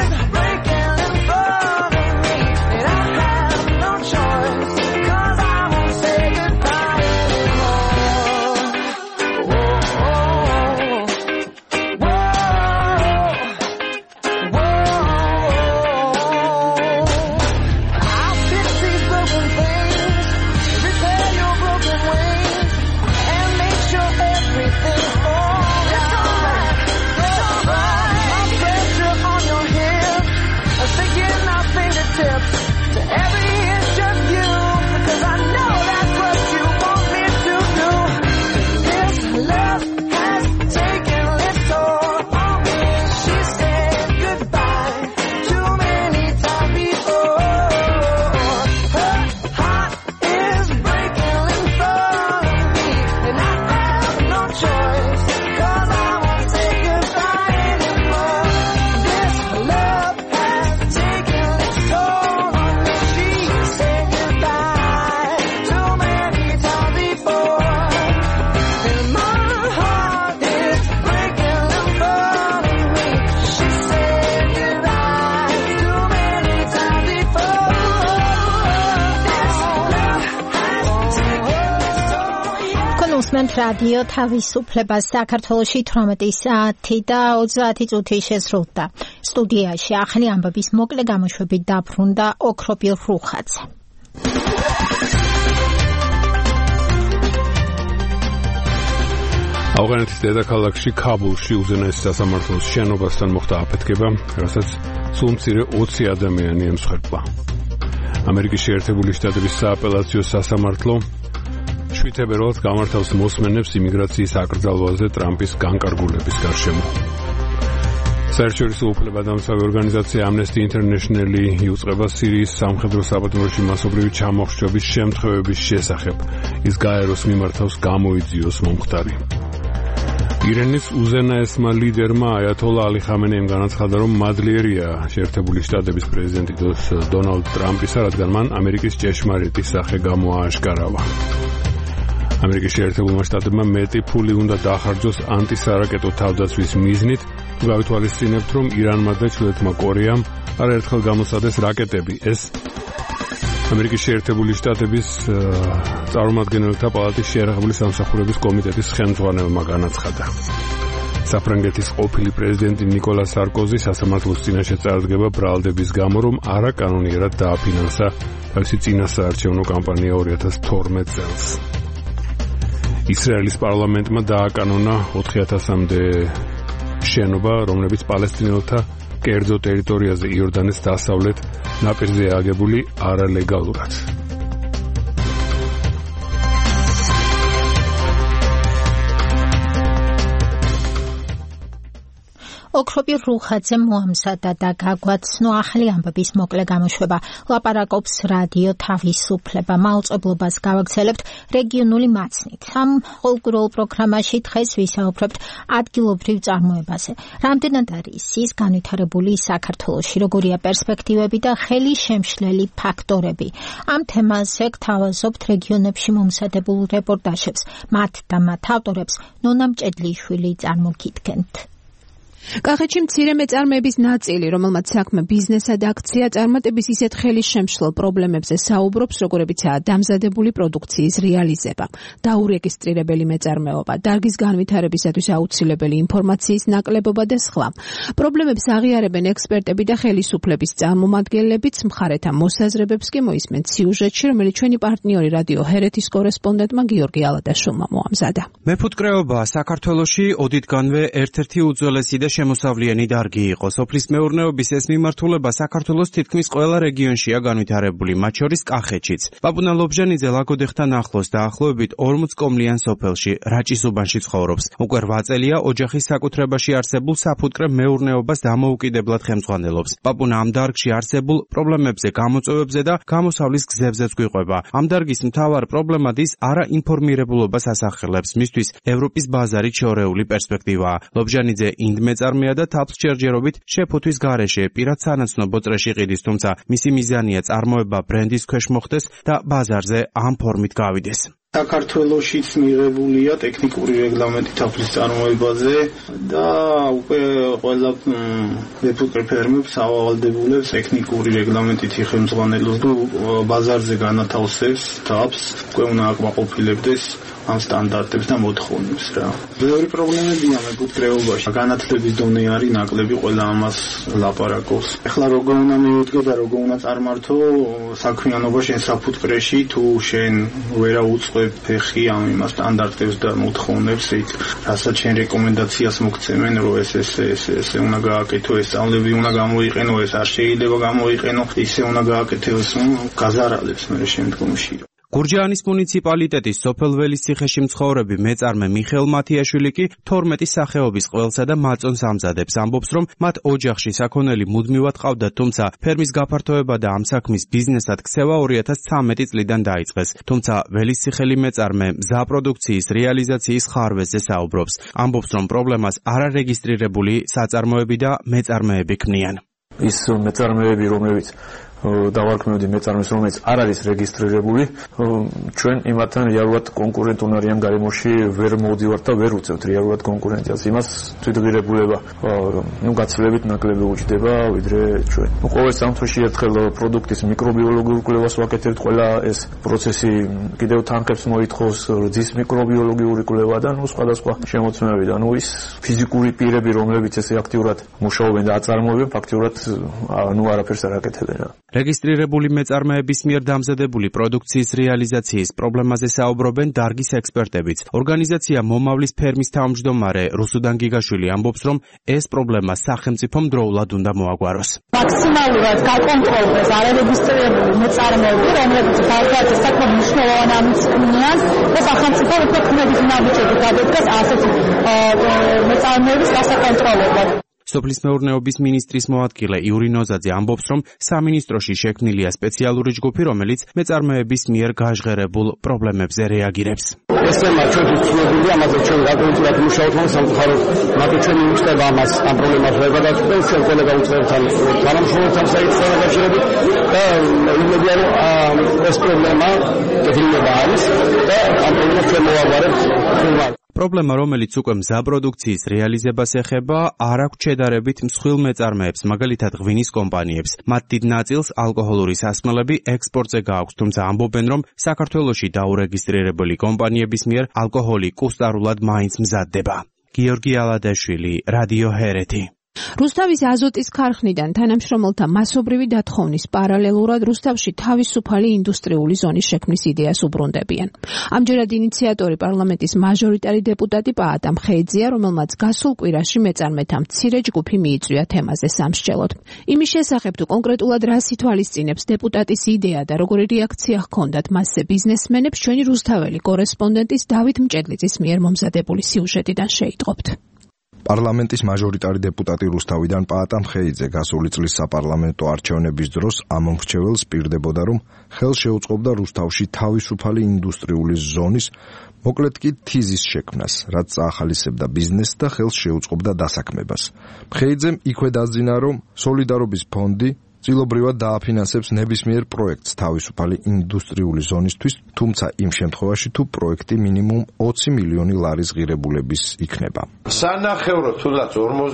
Breaking in front of me, and I have no choice, 'cause I
გისმენთ რადიო თავისუფლება საქართველოში 18 საათი და 30 წუთი შესრულდა. სტუდიაში ახალი ამბების მოკლე გამოშვებით დაბრუნდა ოქროპირ რუხაძე.
ავღანეთის დედაქალაქში ქაბულში უზენაეს სასამართლოს შენობასთან მოხდა აფეთქება, რასაც სულ მცირე 20 ადამიანი ემსხვერპლა. ამერიკის შეერთებული შტატების სააპელაციო სასამართლო შვიდ-თებერვალს გამართავს მოსმენებს იმიგრაციის აკრძალვაზე ტრამპის განკარგულების გარშემო. საერთაშორისო უფლებადამცავი ორგანიზაცია Amnesty International იუწყება სირიის სამხედრო საბრძოლოში მასობრივი ჩამოხრჩობის შემთხვევების შესახებ. ის გაეროს მიმართავს გამოიძიოს მომხდარი. ირანის უზენაესმა ლიდერმა აიათოლა ალი ხამენეიმ განაცხადა, რომ მადლიერია შეერთებული შტატების პრეზიდენტი დონალდ ტრამპისა, რადგან მან ამერიკის ჭეშმარიტი სახე გამოააშკარავა. ამერიკის შეერთებულმა შტატებმა მეტი ფული უნდა დახარჯოს ანტისარაკეტო თავდაცვის მიზნით, თუ გავითვალისწინებთ, რომ ირანმა და ჩრდილოეთმა კორეამ არაერთხელ გამოსცადეს რაკეტები. ეს ამერიკის შეერთებული შტატების წარმომადგენელთა პალატის შეერაღებული სამსახურების კომიტეტის ხელმძღვანელმა განაცხადა. საფრანგეთის ყოფილი პრეზიდენტი ნიკოლა სარკოზი სასამართლოს წინაშე წარდგება ბრალდების გამო, რომ არაკანონიერად დააფინანსა თავისი წინასაარჩევნო კამპანია 2012 წელს. ისრაელის პარლამენტმა დააკანონა 4000-მდე შენობა, რომლებიც პალესტინელთა კერძო ტერიტორიაზე იორდანეს დასავლეთ ნაპირზე აგებული არალეგალურად.
ოქროპირ რუხაძე მოამზადა და გაგვაცნო ახალი ამბების მოკლე გამოშვება. ლაპარაკობს რადიო თავისუფლება. მაუწყებლობას გავაგრძელებთ რეგიონული მაცნით. ამ ყოველკვირეულ პროგრამაში დღეს ვისაუბრებთ ადგილობრივ წარმოებაზე. რამდენად არის ის განვითარებული საქართველოში, როგორია პერსპექტივები და ხელის შემშლელი ფაქტორები. ამ თემაზე გთავაზობთ რეგიონებში მომზადებულ რეპორტაჟებს. მათ და მათ ავტორებს ნონა მჭედლიშვილი წარმოგიდგენთ.
კახეთში მცირე მეწარმეების ნაწილი, რომელმაც საქმე ბიზნესა და აქცია წარმატების ისეთ ხელის შემშლელ პრობლემებზე საუბრობს, როგორებიცაა დამზადებული პროდუქციის რეალიზება, დაურეგისტრირებელი მეწარმეობა, დარგის განვითარებისათვის აუცილებელი ინფორმაციის ნაკლებობა და სხვა. პრობლემებს აღიარებენ ექსპერტები და ხელისუფლების წარმომადგენლებიც, მხარეთა მოსაზრებებს კი მოისმენთ სიუჟეტში, რომელიც ჩვენი პარტნიორი რადიო ჰერეთის კორესპონდენტმა გიორგი ალადაშვილმა მოამზადა.
მეფუტკრეობა საქართველოში ოდითგანვე ერთ-ერთი უძველესი და შემოსავლიანი დარგი იყო. სოფლის მეურნეობის ეს მიმართულება საქართველოს თითქმის ყველა რეგიონშია განვითარებული, მათ შორის კახეთშიც. პაპუნა ლობჟანიძე ლაგოდეხთან ახლოს დაახლოებით 40 კომლიან სოფელში, რაჭის უბანში ცხოვრობს. უკვე 8 წელია ოჯახის საკუთრებაში არსებულ საფუტკრე მეურნეობას დამოუკიდებლად ხელმძღვანელობს. პაპუნა ამ დარგში არსებულ პრობლემებზე, გამოწვევებზე და გამოსავლის გზებზეც გვიყვება. ამ დარგის მთავარ პრობლემად ის არაინფორმირებულობას ასახელებს, მისთვის ევროპის ბაზარით შორეული პერსპექტივაა. ლობჟანიძე ინდმეწარმეა და თავს ჯერჯერობით შეფუთვის გარეშე პირად სანაცნობო წრეში ყიდის, თუმცა მისი მიზანია წარმოება ბრენდის ქვეშ მოხდეს და ბაზარზე ამ ფორმით გავიდეს.
საქართველოშიც მიღებულია ტექნიკური რეგლამენტი თაფლის წარმოებაზე და უკვე ყველა მეფუტკრე ფერმებს ავალდებულებს ტექნიკური რეგლამენტით ხელმძღვანელობს და ბაზარზე განათავსებს თავს, უკვე უნდა აკმაყოფილებდეს ამ სტანდარტებს და მოთხოვნებს რა. ბევრი პრობლემებია მეფუტკრეობაში. განათლების დონე არის ნაკლები, ყველა ამას ლაპარაკობს. ეხლა როგორ უნდა მივიდგე და როგორ უნდა წარმართო საქმიანობა შენ საფუტკრეში, თუ შენ ვერა უწყებ ფეხი ამ იმას სტანდარტებს და მოთხოვნებს, რასაც შენ რეკომენდაციას მოგცემენ, რომ ეს უნდა გააკეთო, ეს სწავლები უნდა გამოიყენო, ეს არ შეიძლება გამოიყენო, ისე უნდა გააკეთოს, გაზარალებს მე შემდგომში.
გურჯაანის მუნიციპალიტეტის სოფელ ველის ციხეში მცხოვრები მეწარმე მიხეილ მათიაშვილი კი 12 სახეობის ყველსა და მაწონს ამზადებს. ამბობს, რომ მათ ოჯახში საქონელი მუდმივად ყავდათ, თუმცა ფერმის გაფართოება და ამ საქმის ბიზნესად ქცევა 2013 წლიდან დაიწყეს. თუმცა ველის ციხელი მეწარმე მზა პროდუქციის რეალიზაციის ხარვეზზე საუბრობს. ამბობს, რომ პრობლემას არარეგისტრირებული საწარმოები და მეწარმეები ქმნიან.
ის მეწარმეები, რომლებიც
დავარქმევდი მეწარმეს, რომელიც არ არის რეგისტრირებული, ჩვენ იმათთან რეალურად კონკურენტუნარიან გარემოში ვერ მოვდივართ და ვერ უწევთ რეალურად კონკურენციას. იმას თვითღირებულება გაცილებით ნაკლები უჯდება, ვიდრე ჩვენ. ყოველ სამთოში ერთხელ პროდუქტის მიკრობიოლოგიურ კვლევას ვაკეთებთ, ყველა ეს პროცესი კიდევ თანხებს მოითხოვს, რძის მიკრობიოლოგიური კვლევა და სხვადასხვა შემოწმებები და ის ფიზიკური პირები, რომლებიც ესე აქტიურად მუშაობენ და აწარმოებენ, ფაქტიურად არაფერს არ აკეთებენ.
რეგისტრირებული მეწარმეების მიერ დამზადებული პროდუქციის რეალიზაციის პრობლემაზე საუბრობენ დარგის ექსპერტებიც. ორგანიზაცია მომავლის ფერმის თავმჯდომარე რუსუდან გიგაშვილი ამბობს, რომ ეს პრობლემა სახელმწიფომ დროულად უნდა მოაგვაროს.
მაქსიმალურად გაკონტროლდეს არარეგისტრირებული მეწარმეები, რომლებიც გარკვეულ საქმე მნიშვნელოვან ამცნიან და სახელმწიფო უფრო ქმედის ნაბიჯები გადადგას ასეთი მეწარმეების დასაკონტროლებლად.
სოფლის მეურნეობის მინისტრის მოადგილე იური ნოზაძე ამბობს, რომ სამინისტროში შექმნილია სპეციალური ჯგუფი, რომელიც მეწარმეების მიერ გაჟღერებულ პრობლემებზე რეაგირებს.
ეს თემა ჩვენთვის ცნობილია, ამაზე ჩვენ გარკვეულად მუშაობთ, სამწუხაროდ მარტო ჩვენი მუშტება ამას ამ პრობლემას ვერ გადაწყვეტს, ჩვენ კოლეგა უწყებთან თანამშრომლობთან საერთოდ დაშერებით და იმედია, რომ ეს პრობლემა გეფინდება არის და ამ პრობლემას ჩვენ მოვაგვარებთ თუმცა
პრობლემა, რომელიც უკვე მზა პროდუქციის რეალიზებას ეხება, არ აქვს შედარებით მსხვილ მეწარმეებს, მაგალითად ღვინის კომპანიებს. მათ დიდ ნაწილს ალკოჰოლური სასმელები ექსპორტზე გააქვს, თუმცა ამბობენ, რომ საქართველოში დაურეგისტრირებული კომპანიების მიერ ალკოჰოლი კუსტარულად მაინც მზადდება. გიორგი ალადაშვილი, რადიო ჰერეთი.
რუსთავის აზოტის ქარხნიდან თანამშრომელთა მასობრივი დათხოვნის პარალელურად რუსთავში თავისუფალი ინდუსტრიული ზონის შექმნის იდეას უბრუნდებიან. ამჯერად ინიციატორი პარლამენტის მაჟორიტარი დეპუტატი პაატა მხეიძეა, რომელმაც გასულ კვირაში მეწარმეთა მცირე ჯგუფი მიიწვია თემაზე სამსჯელოდ. იმის შესახებ თუ კონკრეტულად რას ითვალისწინებს დეპუტატის იდეა და როგორი რეაქცია ჰქონდათ მასზე ბიზნესმენებს, ჩვენი რუსთაველი კორესპონდენტის დავით მჭედლიძის მიერ მომზადებული სიუჟეტიდან შეიტყობთ.
პარლამენტის მაჟორიტარი დეპუტატი რუსთავიდან პაატა მხეიძე გასული წლის საპარლამენტო არჩევნების დროს ამომრჩეველს პირდებოდა, რომ ხელს შეუწყობდა რუსთავში თავისუფალი ინდუსტრიული ზონის, მოკლედ კი თიზის შექმნას, რაც წაახალისებდა ბიზნესს და ხელს შეუწყობდა დასაქმებას. მხეიძემ იქვე დაძინა, რომ სოლიდარობის ფონდი წილობრივად დააფინანსებს ნებისმიერ პროექტს თავისუფალი ინდუსტრიული ზონისთვის, თუმცა იმ შემთხვევაში თუ პროექტი მინიმუმ 20 მილიონი ლარის ღირებულების იქნება.
სანახევროდ თუნდაც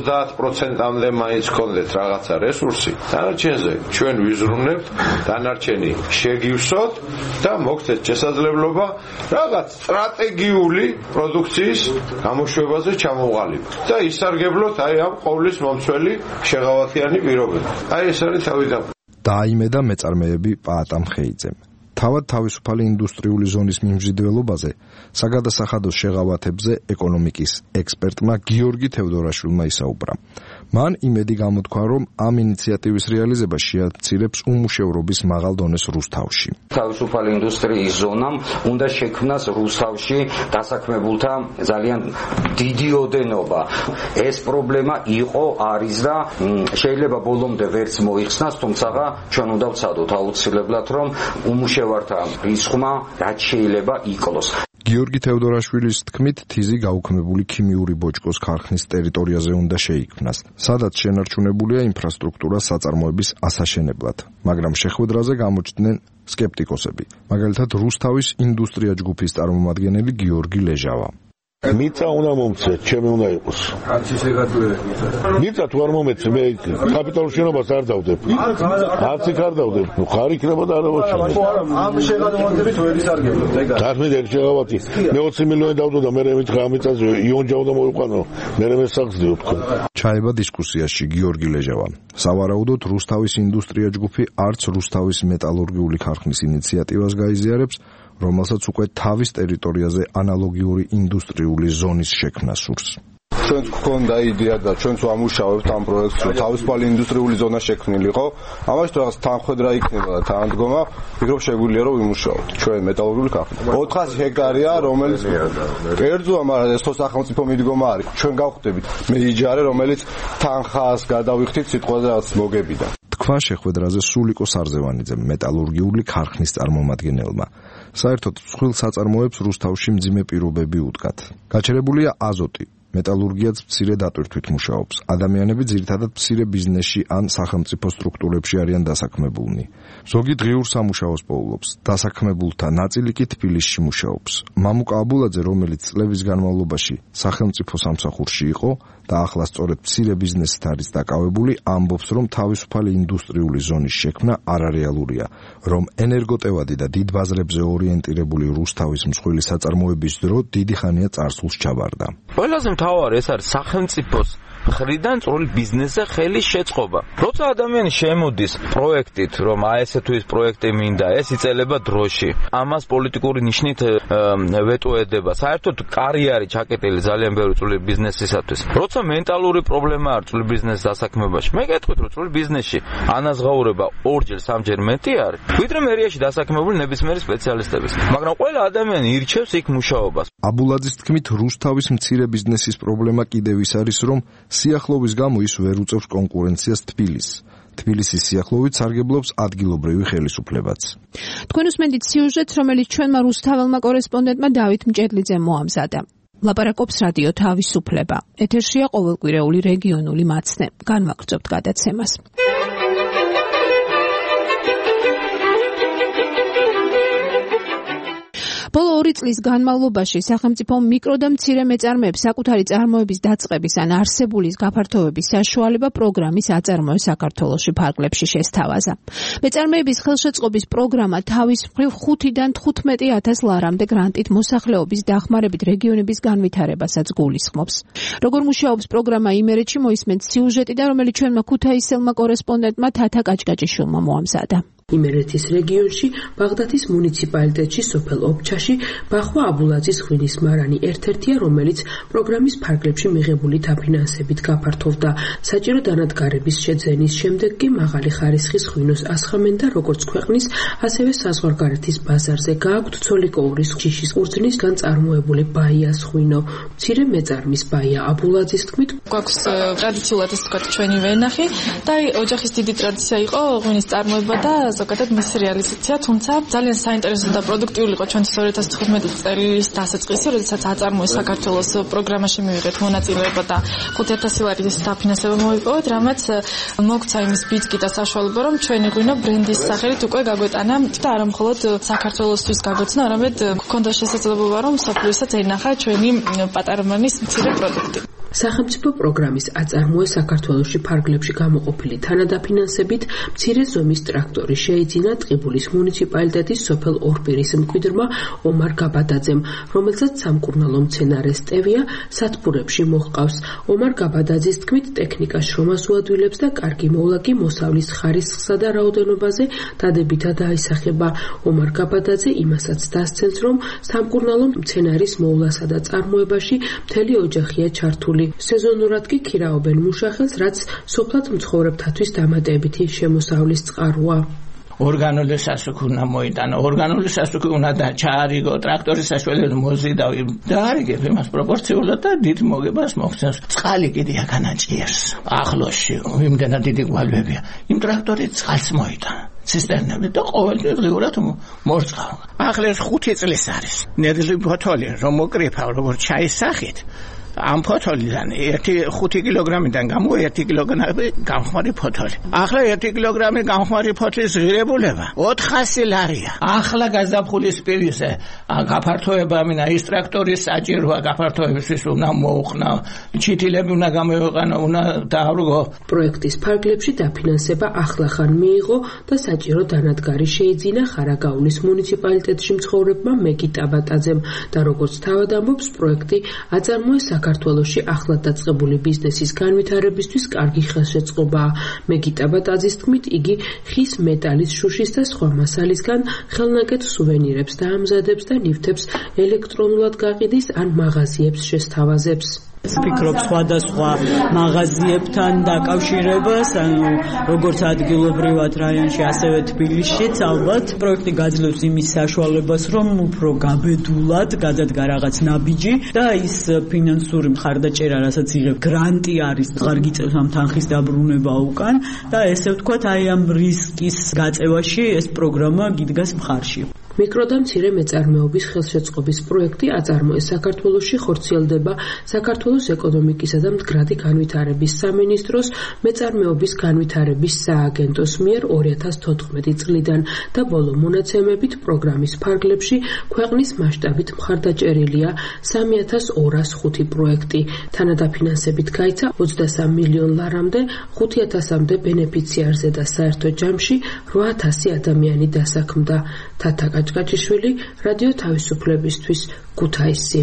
50%-მდე მაინც გქონდეთ რაღაცა რესურსი, დანარჩენზე ჩვენ ვიზრუნებთ, დანარჩენი შეგივსოთ და მოგცეთ შესაძლებლობა რაღაც სტრატეგიული პროდუქციის გამოშვებაზე ჩამოვყალიბოთ და ისარგებლოთ აი ამ ყოვლის მომცველი შეღავათიანი პირობები. აი ეს არის
დააიმედა მეწარმეები პაატა მხეიძემ. თავად თავისუფალი ინდუსტრიული ზონის მიმზიდველობაზე საგადასახადო შეღავათებზე ეკონომიკის ექსპერტმა გიორგი თევდორაშვილმა ისაუბრა. მან იმედი გამოთქვა, რომ ამ ინიციატივის რეალიზება შეაცილებს უმუშევრობის მაღალ დონეს რუსთავში.
თავისუფალი ინდუსტრიის ზონამ უნდა შექმნას რუსთავში დასაქმებულთა ძალიან დიდი ოდენობა. ეს პრობლემა იყო, არის და შეიძლება ბოლომდე ვერც მოიხსნას, თუმცა ჩვენ უნდა ვცადოთ აუცილებლად, რომ უმუშევართა რისხმა რაც შეიძლება იკლოს.
გიორგი თევდორაშვილის თქმით, თიზი გაუქმებული ქიმიური ბოჭკოს ქარხნის ტერიტორიაზე უნდა შეიქმნას, სადაც შენარჩუნებულია ინფრასტრუქტურა საწარმოების ასაშენებლად, მაგრამ შეხვედრაზე გამოჩნდნენ სკეპტიკოსები, მაგალითად რუსთავის ინდუსტრია ჯგუფის წარმომადგენელი გიორგი ლეჟავა.
მიწა უნდა მომცეთ, ჩემი უნდა იყოს. მიწა თუ არ მომეცე, მე კაპიტალურ შენობას არ დავდებ. არც იქ არ დავდებ. ნუ ხარ იქნება და არა მოჩვენე. ამ შეღავათებით ვერ ისარგებლოთ, ეგა. თარგმნით ერთ შეღავათი. მე 20 მილიონი დავდო და მე მითხრა ამ მიწაზე იონჯაო და მოიყვანო. მე მოსახსდიო თქო.
ჩაება დისკუსიაში გიორგი ლეჟავა. სავარაუდოდ რუსთავის ინდუსტრია ჯგუფი არც რუსთავის მეტალურგიული ქარხნის ინიციატივას გაიზიარებს, რომელსაც უკვე თავის ტერიტორიაზე ანალოგიური ინდუსტრიული ზონის შექმნა სურს.
ჩვენც გქონდა იდეა და ჩვენც ვამუშავებთ ამ პროექტს, რომ თავისუფალი ინდუსტრიული ზონა შექმნილიყო. ამაში რაღაც თანხმედრა იქნება და თანადგომა, ვფიქრობ შეგვიძლია რომ ვიმუშაოთ. ჩვენ მეტალურგიული ქარხნა 400 ჰექტარია, რომელიც კერძოა, მაგრამ ეს ხო სახელმწიფო მიდგომა არის. ჩვენ გავხდებით მეიჯარე, რომელიც თანხას გადავიხდით სიტყვაზე რაღაც მოგებიდა.
თქვა შეხვედრაზე სულიკო სარზევანიძემ, მეტალურგიული ქარხნის წარმომადგენელმა. საერთოდ მსხვილ საწარმოებს რუსთავში მძიმე პირობები უდგათ. გაჩერებულია აზოტი, მეტალურგიაც მცირე დატვირთვით მუშაობს. ადამიანები ძირითადად მცირე ბიზნესში ან სახელმწიფო სტრუქტურებში არიან დასაქმებულნი. ზოგი დღიურ სამუშაოს პოულობს. დასაქმებულთა ნაწილი კი თბილისში მუშაობს. მამუკა აბულაძე, რომელიც წლების განმავლობაში სახელმწიფო სამსახურში იყო და ახლა სწორედ მცირე ბიზნესით არის დაკავებული, ამბობს, რომ თავისუფალი ინდუსტრიული ზონის შექმნა არარეალურია, რომ ენერგოტევადი და დიდ ბაზრებზე ორიენტირებული რუსთავის მსხვილი საწარმოების დრო დიდი ხანია წარსულს ჩაბარდა.
ყველაზე მთავარი ეს არის სახელმწიფოს მხრიდან წვრილი ბიზნესზე ხელის შეწყობა. როცა ადამიანი შემოდის პროექტით, რომ ესე თუ ის პროექტი მინდა, ეს იწელება დროში. ამას პოლიტიკური ნიშნით ვეტო ედება. საერთოდ კარიერა ჩაკეტილი ძალიან ბევრი წვრილი ბიზნესისათვის. როცა მენტალური პრობლემა არის წვრილი ბიზნესის დასაქმებაში, მე გეტყვით, რომ წვრილი ბიზნესში ანაზღაურება 2-ჯერ 3-ჯერ მეტი არის, ვიდრე მერიაში დასაქმებული ნებისმიერი სპეციალისტების. მაგრამ ყველა ადამიანი ირჩევს იქ მუშაობას.
აბულაძის თქმით, რუსთავის მცირე ბიზნესის პრობლემა კიდევ ის არის, რომ სიახლოვის გამო ის ვერ უწევს კონკურენციას თბილისს. თბილისის სიახლოვით სარგებლობს ადგილობრივი ხელისუფლებაც.
თქვენ უსმენთ სიუჟეტს, რომელიც ჩვენმა რუსთაველმა კორესპონდენტმა დავით მჭედლიძემ მოამზადა. ლაპარაკობს რადიო თავისუფლება. ეთერშია ყოველკვირეული რეგიონული მაცნე. განვაგრძობთ გადაცემას. ბოლო 2 წლის განმავლობაში სახელმწიფო მიკრო და მცირე მეწარმეებს საკუთარი წარმოების დაწყების ან არსებულის გაფართოების საშუალება პროგრამის აწარმოე საქართველოში ფარგლებში შესთავაზა. მეწარმეების ხელშეწყობის პროგრამა თავის მხრივ 5-დან 15,000 ლარამდე გრანტით მოსახლეობის დახმარებით რეგიონების განვითარებასაც გულისხმობს. როგორ მუშაობს პროგრამა იმერეთში, მოისმენთ სიუჟეტიდან, რომელიც ჩვენმა ქუთაისელმა კორესპონდენტმა თათა კაჭკაჭიშვილმა მოამზადა.
იმერეთის რეგიონში, ბაღდათის მუნიციპალიტეტში, სოფელ ობჩაში, ბახვა აბულაძის ღვინის მარანი ერთ-ერთია, რომელიც პროგრამის ფარგლებში მიღებული დაფინანსებით გაფართოვდა. საჭირო დანადგარების შეძენის შემდეგ კი მაღალი ხარისხის ღვინოს ასხამენ და როგორც ქვეყნის, ასევე საზღვარგარეთის ბაზარზე გააქვთ ცოლიკოურის ჯიშის ყურძნისგან წარმოებული ბაიას ღვინო. მცირე მეწარმის ბაია აბულაძის თქმით,
გვაქვს ტრადიციულად ეს თქვა ჩვენი ვენახი და ოჯახის დიდი ტრადიცია იყო ღვინის წარმოება და ზოგადად მისი რეალიზაცია, თუმცა ძალიან საინტერესო და პროდუქტიული იყო ჩვენთვის 2015 წლის დასაწყისი, როდესაც აწარმოეს საქართველოს პროგრამაში მივიღეთ მონაწილეობა და 5,000 ლარის დაფინანსება მოვიპოვეთ, რამაც მოგცა იმის ბიძგი და საშუალება, რომ ჩვენი ღვინო ბრენდის სახელით უკვე გაგვეტანა და არა მხოლოდ საქართველოსთვის გაგვეცნა, არამედ გქონდა შესაძლებლობა, რომ მსოფლიოსაც ენახა ჩვენი პატარა მანის მცირე პროდუქტი.
სახელმწიფო პროგრამის აწარმოე საქართველოში ფარგლებში გამოყოფილი თანადაფინანსებით მცირე ზომის ტრაქტორი შეიძინა ტყიბულის მუნიციპალიტეტის სოფელ ორპირის მკვიდრმა ომარ გაბადაძემ, რომელსაც სამკურნალო მცენარე სტევია სათბურებში მოჰყავს. ომარ გაბადაძის თქმით, ტექნიკა შრომას უადვილებს და კარგი მოვლა კი მოსავლის ხარისხსა და რაოდენობაზე დადებითად აისახება. ომარ გაბადაძე იმასაც დასცენს, რომ სამკურნალო მცენარის მოვლასა და წარმოებაში მთელი ოჯახია ჩართული. სეზონურად კი ქირაობენ მუშახელს, რაც სოფლად მცხოვრებთათვის დამატებითი შემოსავლის წყაროა.
ორგანული სასუქი უნდა მოიტანო, ორგანული სასუქი უნდა ჩაარიგო, ტრაქტორის საშუალებით მოზიდავ და არიგებ იმას პროპორციულად და დიდ მოგებას მოხსენს. წყალი კიდე განაჭიერს. ახლოსში იმდენად დიდი გვალვებია. იმ ტრაქტორით წყალს მოიტანა. ცისტერნები და ყოველდღე ღიურად მორწყავ. ახლა ეს 5 წლის არის. ნედლი ფოთოლი რომ მოკრიფავ, როგორც ჩაისახით. ამ ფოთოლიდან 5 კილოგრამიდან გამო 1 კილოგრამი გამხმარი ფოთოლი. ახლა 1 კილოგრამი გამხმარი ფოთლის ღირებულება 400 ლარია. ახლა გაზაფხულის პირისე გაფართოება მინდა ის ტრაქტორის საჭიროა გაფართოებისთვის უნდა მოუხნა, ჩიტილები უნდა გამოვიყენო, უნდა დაავრგო.
პროექტის ფარგლებში დაფინანსება ახლახან მიიღო და საჭირო დანადგარი შეიძინა ხარაგაულის მუნიციპალიტეტში მცხოვრებმა მეგი ტაბატაძემ და როგორც თავად ამბობს, პროექტი აწარმოეს საქართველოში ახლად დაწყებული ბიზნესის განვითარებისთვის კარგი ხელშეწყობაა. მეგი ტაბატაძის თქმით, იგი ხის, მეტალის, შუშის და სხვა მასალისგან ხელნაკეთ სუვენირებს დაამზადებს და ნივთებს ელექტრონულად გაყიდის ან მაღაზიებს შესთავაზებს.
ვფიქრობ სხვადასხვა მაღაზიებთან დაკავშირებას, ანუ როგორც ადგილობრივად რაიონში, ასევე თბილისშიც ალბათ პროექტი გაძლევს იმის საშუალებას, რომ უფრო გაბედულად გადადგა რაღაც ნაბიჯი და ის ფინანსური მხარდაჭერა, რასაც იღებ, გრანტი არის, აღარ გიწევს ამ თანხის დაბრუნება უკან და ესე ვთქვათ, აი ამ რისკის გაწევაში ეს პროგრამა გიდგას მხარში.
მიკრო და მცირე მეწარმეობის ხელშეწყობის პროექტი აწარმოეს საქართველოში, ხორციელდება საქართველოს ეკონომიკისა და მდგრადი განვითარების სამინისტროს მეწარმეობის განვითარების სააგენტოს მიერ 2014 წლიდან და ბოლო მონაცემებით პროგრამის ფარგლებში ქვეყნის მასშტაბით მხარდაჭერილია 3205 პროექტი. თანადაფინანსებით გაიცა 23 მილიონ ლარამდე, 5000-მდე ბენეფიციარზე და საერთო ჯამში 8000 ადამიანი დასაქმდა. თათა კაჭკაჭიშვილი, რადიო თავისუფლებისთვის, ქუთაისი.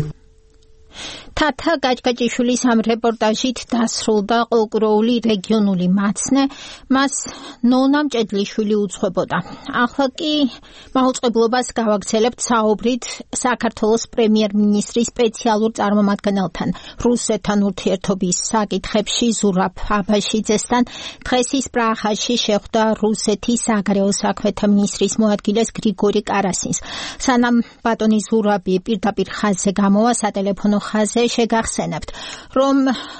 თათა კაჭკაჭიშვილის ამ რეპორტაჟით დასრულდა ყოლკუროული რეგიონული მაცნე, მას ნონა მჭედლიშვილი უძღვებოდა. ახლა კი მაუწყებლობას გავაგრძელებთ საუბრით საქართველოს პრემიერ-მინისტრის სპეციალურ წარმომადგენელთან რუსეთთან ურთიერთობის საკითხებში ზურაბ აბაშიძესთან. დღეს ის პრაღაში შეხვდა რუსეთის საგარეო საქმეთა მინისტრის მოადგილეს გრიგორი კარასინს. სანამ ბატონი ზურაბი პირდაპირ ხაზზე გამოვა, სატელეფონო ხაზზე შეგახსენებთ, რომ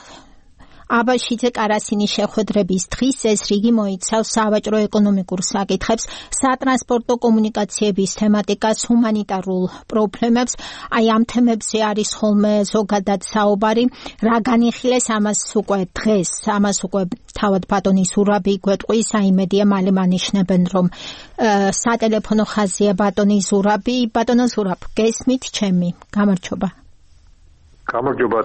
აბაშიძე კარასინის შეხვედრების დღის წესრიგი მოიცავს სავაჭრო ეკონომიკურ საკითხებს, სატრანსპორტო კომუნიკაციების თემატიკას, ჰუმანიტარულ პრობლემებს. აი ამ თემებზე არის ხოლმე ზოგადად საუბარი. რა განიხილეს ამას უკვე დღეს, ამას უკვე თავად ბატონი ზურაბი გვეტყვის, აიმედია მალე მანიშნებენ, რომ სატელეფონო ხაზია ბატონი ზურაბი. ბატონო ზურაბ, გესმით ჩემი? გამარჯობა.
გამარჯობათ.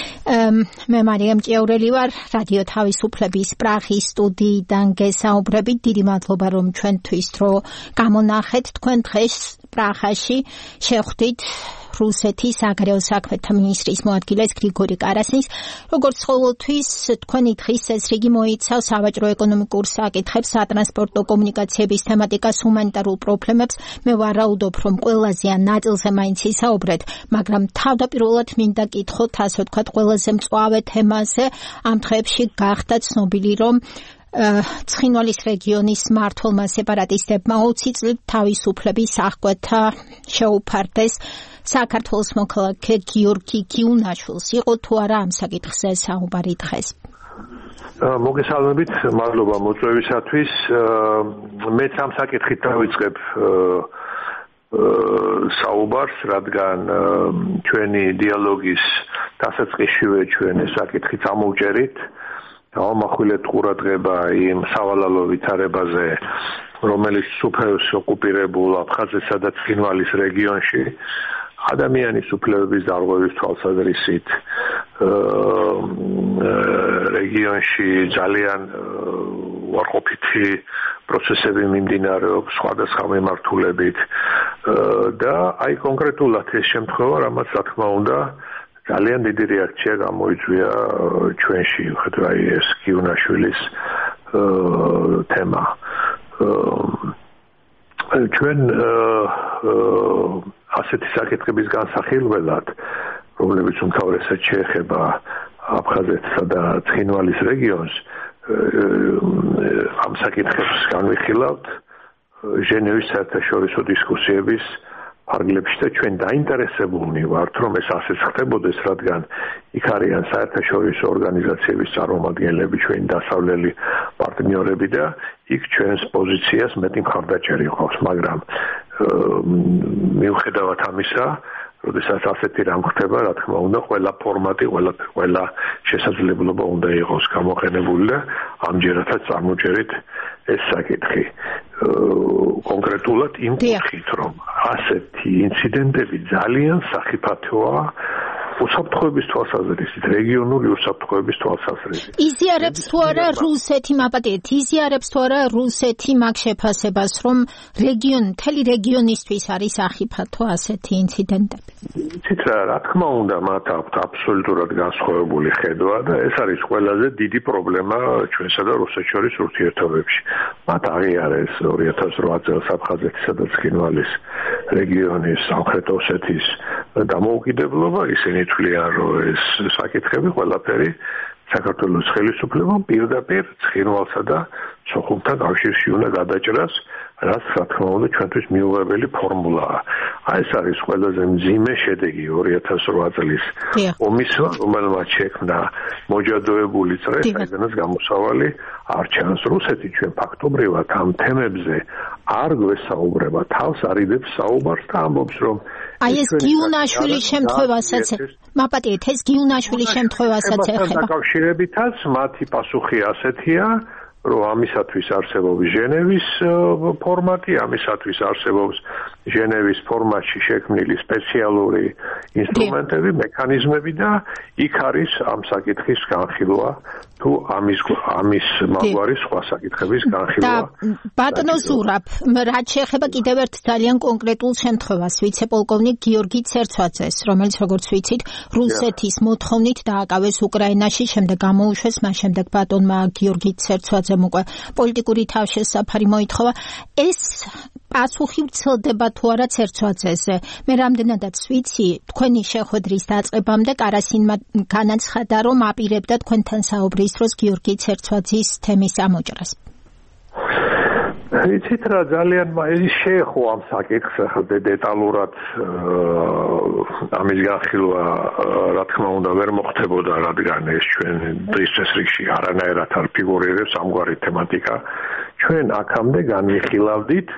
მე მარიამ ჭიაურელი ვარ, რადიო თავისუფლების პრაღის სტუდიიდან გესაუბრებით. დიდი მადლობა, რომ ჩვენთვის დრო გამონახეთ. თქვენ დღეს პრაღაში შეხვდით რუსეთის საგარეო საქმეთა მინისტრის მოადგილეს გრიგორი კარასინს. როგორც ყოველთვის, თქვენი დღის წესრიგი მოიცავს სავაჭრო ეკონომიკურ საკითხებს, სატრანსპორტო კომუნიკაციების თემატიკას, ჰუმანიტარულ პრობლემებს. მე ვარაუდობ, რომ ყველაზე ან ნაწილზე მაინც ისაუბრეთ, მაგრამ თავდაპირველად მინდა კითხოთ, ასე ვთქვათ, ყველაზე მწვავე თემაზე. ამ დღეებში გახდა ცნობილი, რომ ცხინვალის რეგიონის მმართველმა სეპარატისტებმა 20 წლით თავისუფლების აღკვეთა შეუფარდეს. საქართველოს მოქალაქე გიორგი გიუნაშვილს იყო თუ არა ამ საკითხზე საუბარი დღეს?
მოგესალმებით, მადლობა მოწვევისათვის. მეც ამ საკითხით დავიწყებ საუბარს, რადგან ჩვენი დიალოგის დასაწყისშივე ჩვენ ეს საკითხი წამოვჭერით. დავამახვილეთ ყურადღება იმ სავალალო ვითარებაზე, რომელიც სუფევს ოკუპირებულ აფხაზეთსა და ცხინვალის რეგიონში ადამიანის უფლებების დარღვევის თვალსაზრისით რეგიონში ძალიან უარყოფითი პროცესები მიმდინარეობს სხვადასხვა მიმართულებით და აი კონკრეტულად ეს შემთხვევა, რამაც რა თქმა უნდა ძალიან დიდი რეაქცია გამოიწვია ჩვენში, ხედავ აი ეს გიუნაშვილის თემა. ჩვენ ასეთი საკითხების განსახილველად, რომლებიც უმთავრესად შეეხება აფხაზეთსა და ცხინვალის რეგიონს, ამ საკითხებს განვიხილავთ ჟენევის საერთაშორისო დისკუსიების ფარგლებში და ჩვენ დაინტერესებულნი ვართ, რომ ეს ასეც ხდებოდეს, რადგან იქ არიან საერთაშორისო ორგანიზაციების წარმომადგენლები, ჩვენი დასავლელი პარტნიორები და იქ ჩვენს პოზიციას მეტი მხარდაჭერი ყავს, მაგრამ მიუხედავად ამისა, როდესაც ასეთი რამ ხდება, რა თქმა უნდა, ყველა ფორმატი, ყველა შესაძლებლობა უნდა იყოს გამოყენებული და ამჯერადაც წარმოჭერით ეს საკითხი. კონკრეტულად იმ კუთხით, რომ ასეთი ინციდენტები ძალიან სახიფათოა უსაფრთხოების თვალსაზრისით, რეგიონული უსაფრთხოების თვალსაზრისით.
იზიარებს თუ არა რუსეთი, მაპატიეთ, იზიარებს თუ არა რუსეთი მაგ შეფასებას, რომ მთელი რეგიონისთვის არის სახიფათო ასეთი ინციდენტები?
იცით რა თქმა უნდა, მათ აქვთ აბსოლუტურად განსხვავებული ხედვა და ეს არის ყველაზე დიდი პრობლემა ჩვენსა და რუსეთს შორის ურთიერთობებში. მათ აღიარეს 2008 წელს აფხაზეთისა და ცხინვალის რეგიონის სამხრეთ ოსეთის დამოუკიდებლობა, ისინი თვლიან, რომ ეს საკითხები ყველაფერი საქართველოს ხელისუფლებამ პირდაპირ ცხინვალსა და სოხუმთან კავშირში უნდა გადაჭრას, რაც რა თქმა უნდა ჩვენთვის მიუღებელი ფორმულაა. აი ეს არის ყველაზე მძიმე შედეგი 2008 წლის ომისა, რომელმაც შექმნა მოჯადოებული წრე, საიდანაც გამოსავალი არ ჩანს. რუსეთი ჩვენ ფაქტობრივად ამ თემებზე არ გვესაუბრება, თავს არიდებს საუბარს და ამბობს, რომ
აი ეს გიუნაშვილის შემთხვევასაც მაპატიეთ, ეს გიუნაშვილის შემთხვევასაც ეხება.
დაკავშირებითაც მათი პასუხი ასეთია, რომ ამისათვის არსებობს ჟენევის ფორმატი, ამისათვის არსებობს ჟენევის ფორმატში შექმნილი სპეციალური ინსტრუმენტები, მექანიზმები და იქ არის ამ საკითხის განხილვა თუ ამის მაგვარი სხვა საკითხების განხილვა.
და ბატონო ზურაბ, რაც შეეხება კიდევ ერთ ძალიან კონკრეტულ შემთხვევას, ვიცე-პოლკოვნიკ გიორგი ცერცვაძეს, რომელიც როგორც ვიცით, რუსეთის მოთხოვნით დააკავეს უკრაინაში, შემდეგ გამოუშვეს, მას შემდეგ ბატონმა გიორგი ცერცვაძემ უკვე პოლიტიკური თავშესაფარი მოითხოვა. ეს პასუხი ვრცელდება თუ არა ცერცვაძეზე. მე რამდენადაც ვიცი, თქვენი შეხვედრის დაწყებამდე კარასინმა განაცხადა, რომ აპირებდა თქვენთან საუბრის დროს გიორგი ცერცვაძის თემის ამოჭრას.
იცით რა, ძალიან შეეხო ამ საკითხს დეტალურად ამის განხილვა, რა თქმა უნდა, ვერ მოხდებოდა, რადგან ეს ჩვენ დღის წესრიგში არანაირად არ ფიგურირებს ამგვარი თემატიკა. ჩვენ აქამდე განვიხილავდით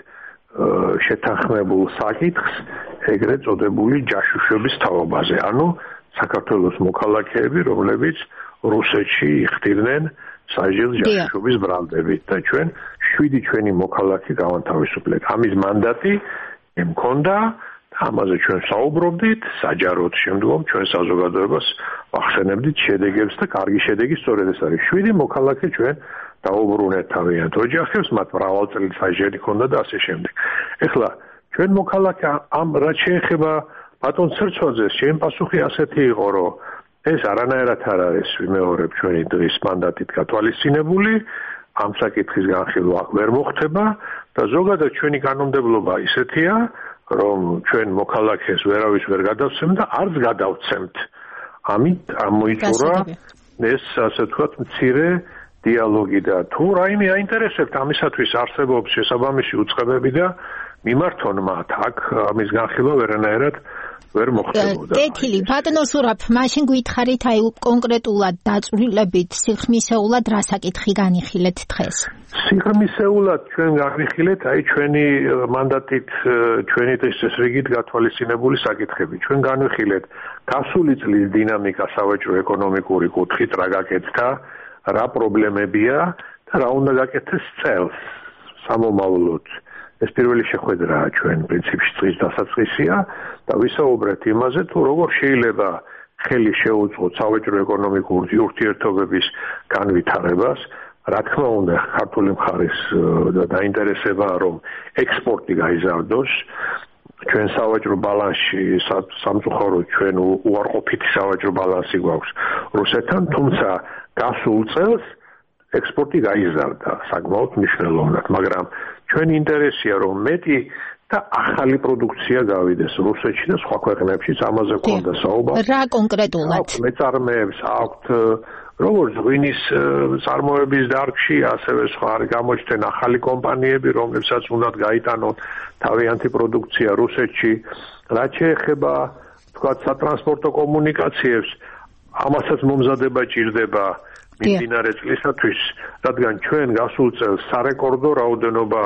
შეთანხმებულ საკითხს ეგრეთ წოდებული ჯაშუშების თაობაზე, ანუ საქართველოს მოქალაქეები, რომლებიც რუსეთში იხდიდნენ საჯელ ჯაშუშობის ბრალდებით და ჩვენ 7 ჩვენი მოქალაქე გავანთავისუფლეთ. ამის მანდატი მქონდა, ამაზე ჩვენ საუბრობდით, საჯაროდ შემდგომ ჩვენ საზოგადოებას ვახსენებდით შედეგებს და კარგი შედეგი სწორედ ეს არის. 7 მოქალაქე ჩვენ დაუბრუნეთ თავიანთ ოჯახებს, მათ მრავალწლიანი საჯელი ჰქონდა და ასე შემდეგ. ეხლა ჩვენ მოქალაქე ამ რაც შეეხება ბატონ ცერცვაძეს, ჩემი პასუხი ასეთი იყო, რომ ეს არანაირად არ არის ვიმეორებ ჩვენი დღის მანდატით გათვალისწინებული, ამ საკითხის განხილვა ვერ მოხდება და ზოგადად ჩვენი კანონმდებლობა ისეთია, რომ ჩვენ მოქალაქეს ვერავის ვერ გადავცემთ და არც გადავცემთ. ამით ამოიწურა ეს ასე ვთქვათ მცირე დიალოგი და თუ რაიმე აინტერესებთ, ამისათვის არსებობს შესაბამისი უწყებები და მიმართონ მათ აქ ამის განხილვა ვერანაირად ვერ მოხდებოდა.
კეთილი, ბატონო ზურაბ, მაშინ გითხარით აი კონკრეტულად დაწვრილებით სიღრმისეულად რა საკითხი განიხილეთ დღეს?
სიღრმისეულად ჩვენ განვიხილეთ აი ჩვენი მანდატით, ჩვენი წესრიგით გათვალისწინებული საკითხები. ჩვენ განვიხილეთ გასული წლის დინამიკა სავაჭრო ეკონომიკური კუთხით რა გაკეთდა, რა პრობლემებია და რა უნდა გაკეთდეს წელს სამომავლოდ. ეს პირველი შეხვედრაა ჩვენ პრინციპში წლის დასაწყისია და ვისაუბრეთ იმაზე, თუ როგორ შეიძლება ხელი შეუწყოთ სავაჭრო ეკონომიკური ურთიერთობების განვითარებას. რა თქმა უნდა, ქართული მხარის დაინტერესებაა, რომ ექსპორტი გაიზარდოს. ჩვენ სავაჭრო ბალანსში სამწუხაროდ ჩვენ უარყოფითი სავაჭრო ბალანსი გვაქვს რუსეთთან, თუმცა გასულ წელს ექსპორტი გაიზარდა საკმაოდ მნიშვნელოვნად, მაგრამ ჩვენი ინტერესია, რომ მეტი და ახალი პროდუქცია გავიდეს რუსეთში და სხვა ქვეყნებშიც, ამაზე გვქონდა საუბარი.
რა კონკრეტულად?
მეწარმეებს აქვთ როგორც ღვინის წარმოების დარგში, ასევე სხვა გამოჩნდნენ ახალი კომპანიები, რომლებსაც უნდათ გაიტანონ თავიანთი პროდუქცია რუსეთში. რაც შეეხება, თქვათ, სატრანსპორტო კომუნიკაციებს, ამასაც მომზადება ჭირდება მიმდინარე წლისათვის, რადგან ჩვენ გასულ წელს სარეკორდო რაოდენობა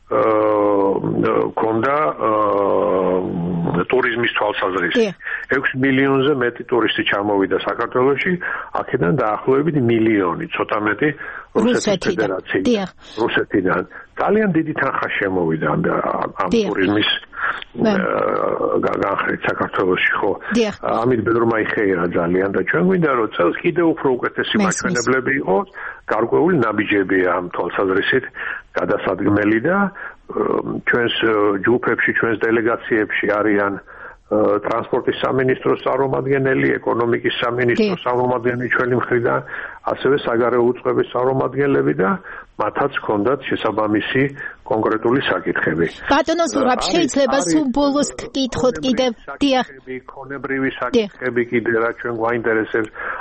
ქონდა ტურიზმის თვალსაზრისით. 6 მილიონზე მეტი ტურისტი ჩამოვიდა საქართველოში, აქედან დაახლოებით მილიონი, ცოტა მეტი რუსეთის ფედერაციიდან. რუსეთიდან. ძალიან დიდი თანხა შემოვიდა ამ ტურიზმის განხრით საქართველოში, ხო? ამით ბედრმა იხეირა ძალიან და ჩვენ გვინდა რომ წელს კიდევ უფრო უკეთესი მაჩვენებლები იყოს, გარკვეული ნაბიჯებია ამ თვალსაზრისით გადასადგმელი და ჩვენს ჯგუფებში, ჩვენს დელეგაციებში არიან ტრანსპორტის სამინისტროს წარმომადგენელი, ეკონომიკის სამინისტროს წარმომადგენელი ჩვენი მხრიდან, ასევე საგარეო უწყების წარმომადგენლები და მათაც ჰქონდათ შესაბამისი კონკრეტული საკითხები.
ბატონო ზურაბ, შეიძლება სულ ბოლოს გკითხოთ კიდევ? დიახ.
ქონებრივი საკითხები კიდე რა ჩვენ გვაინტერესებს.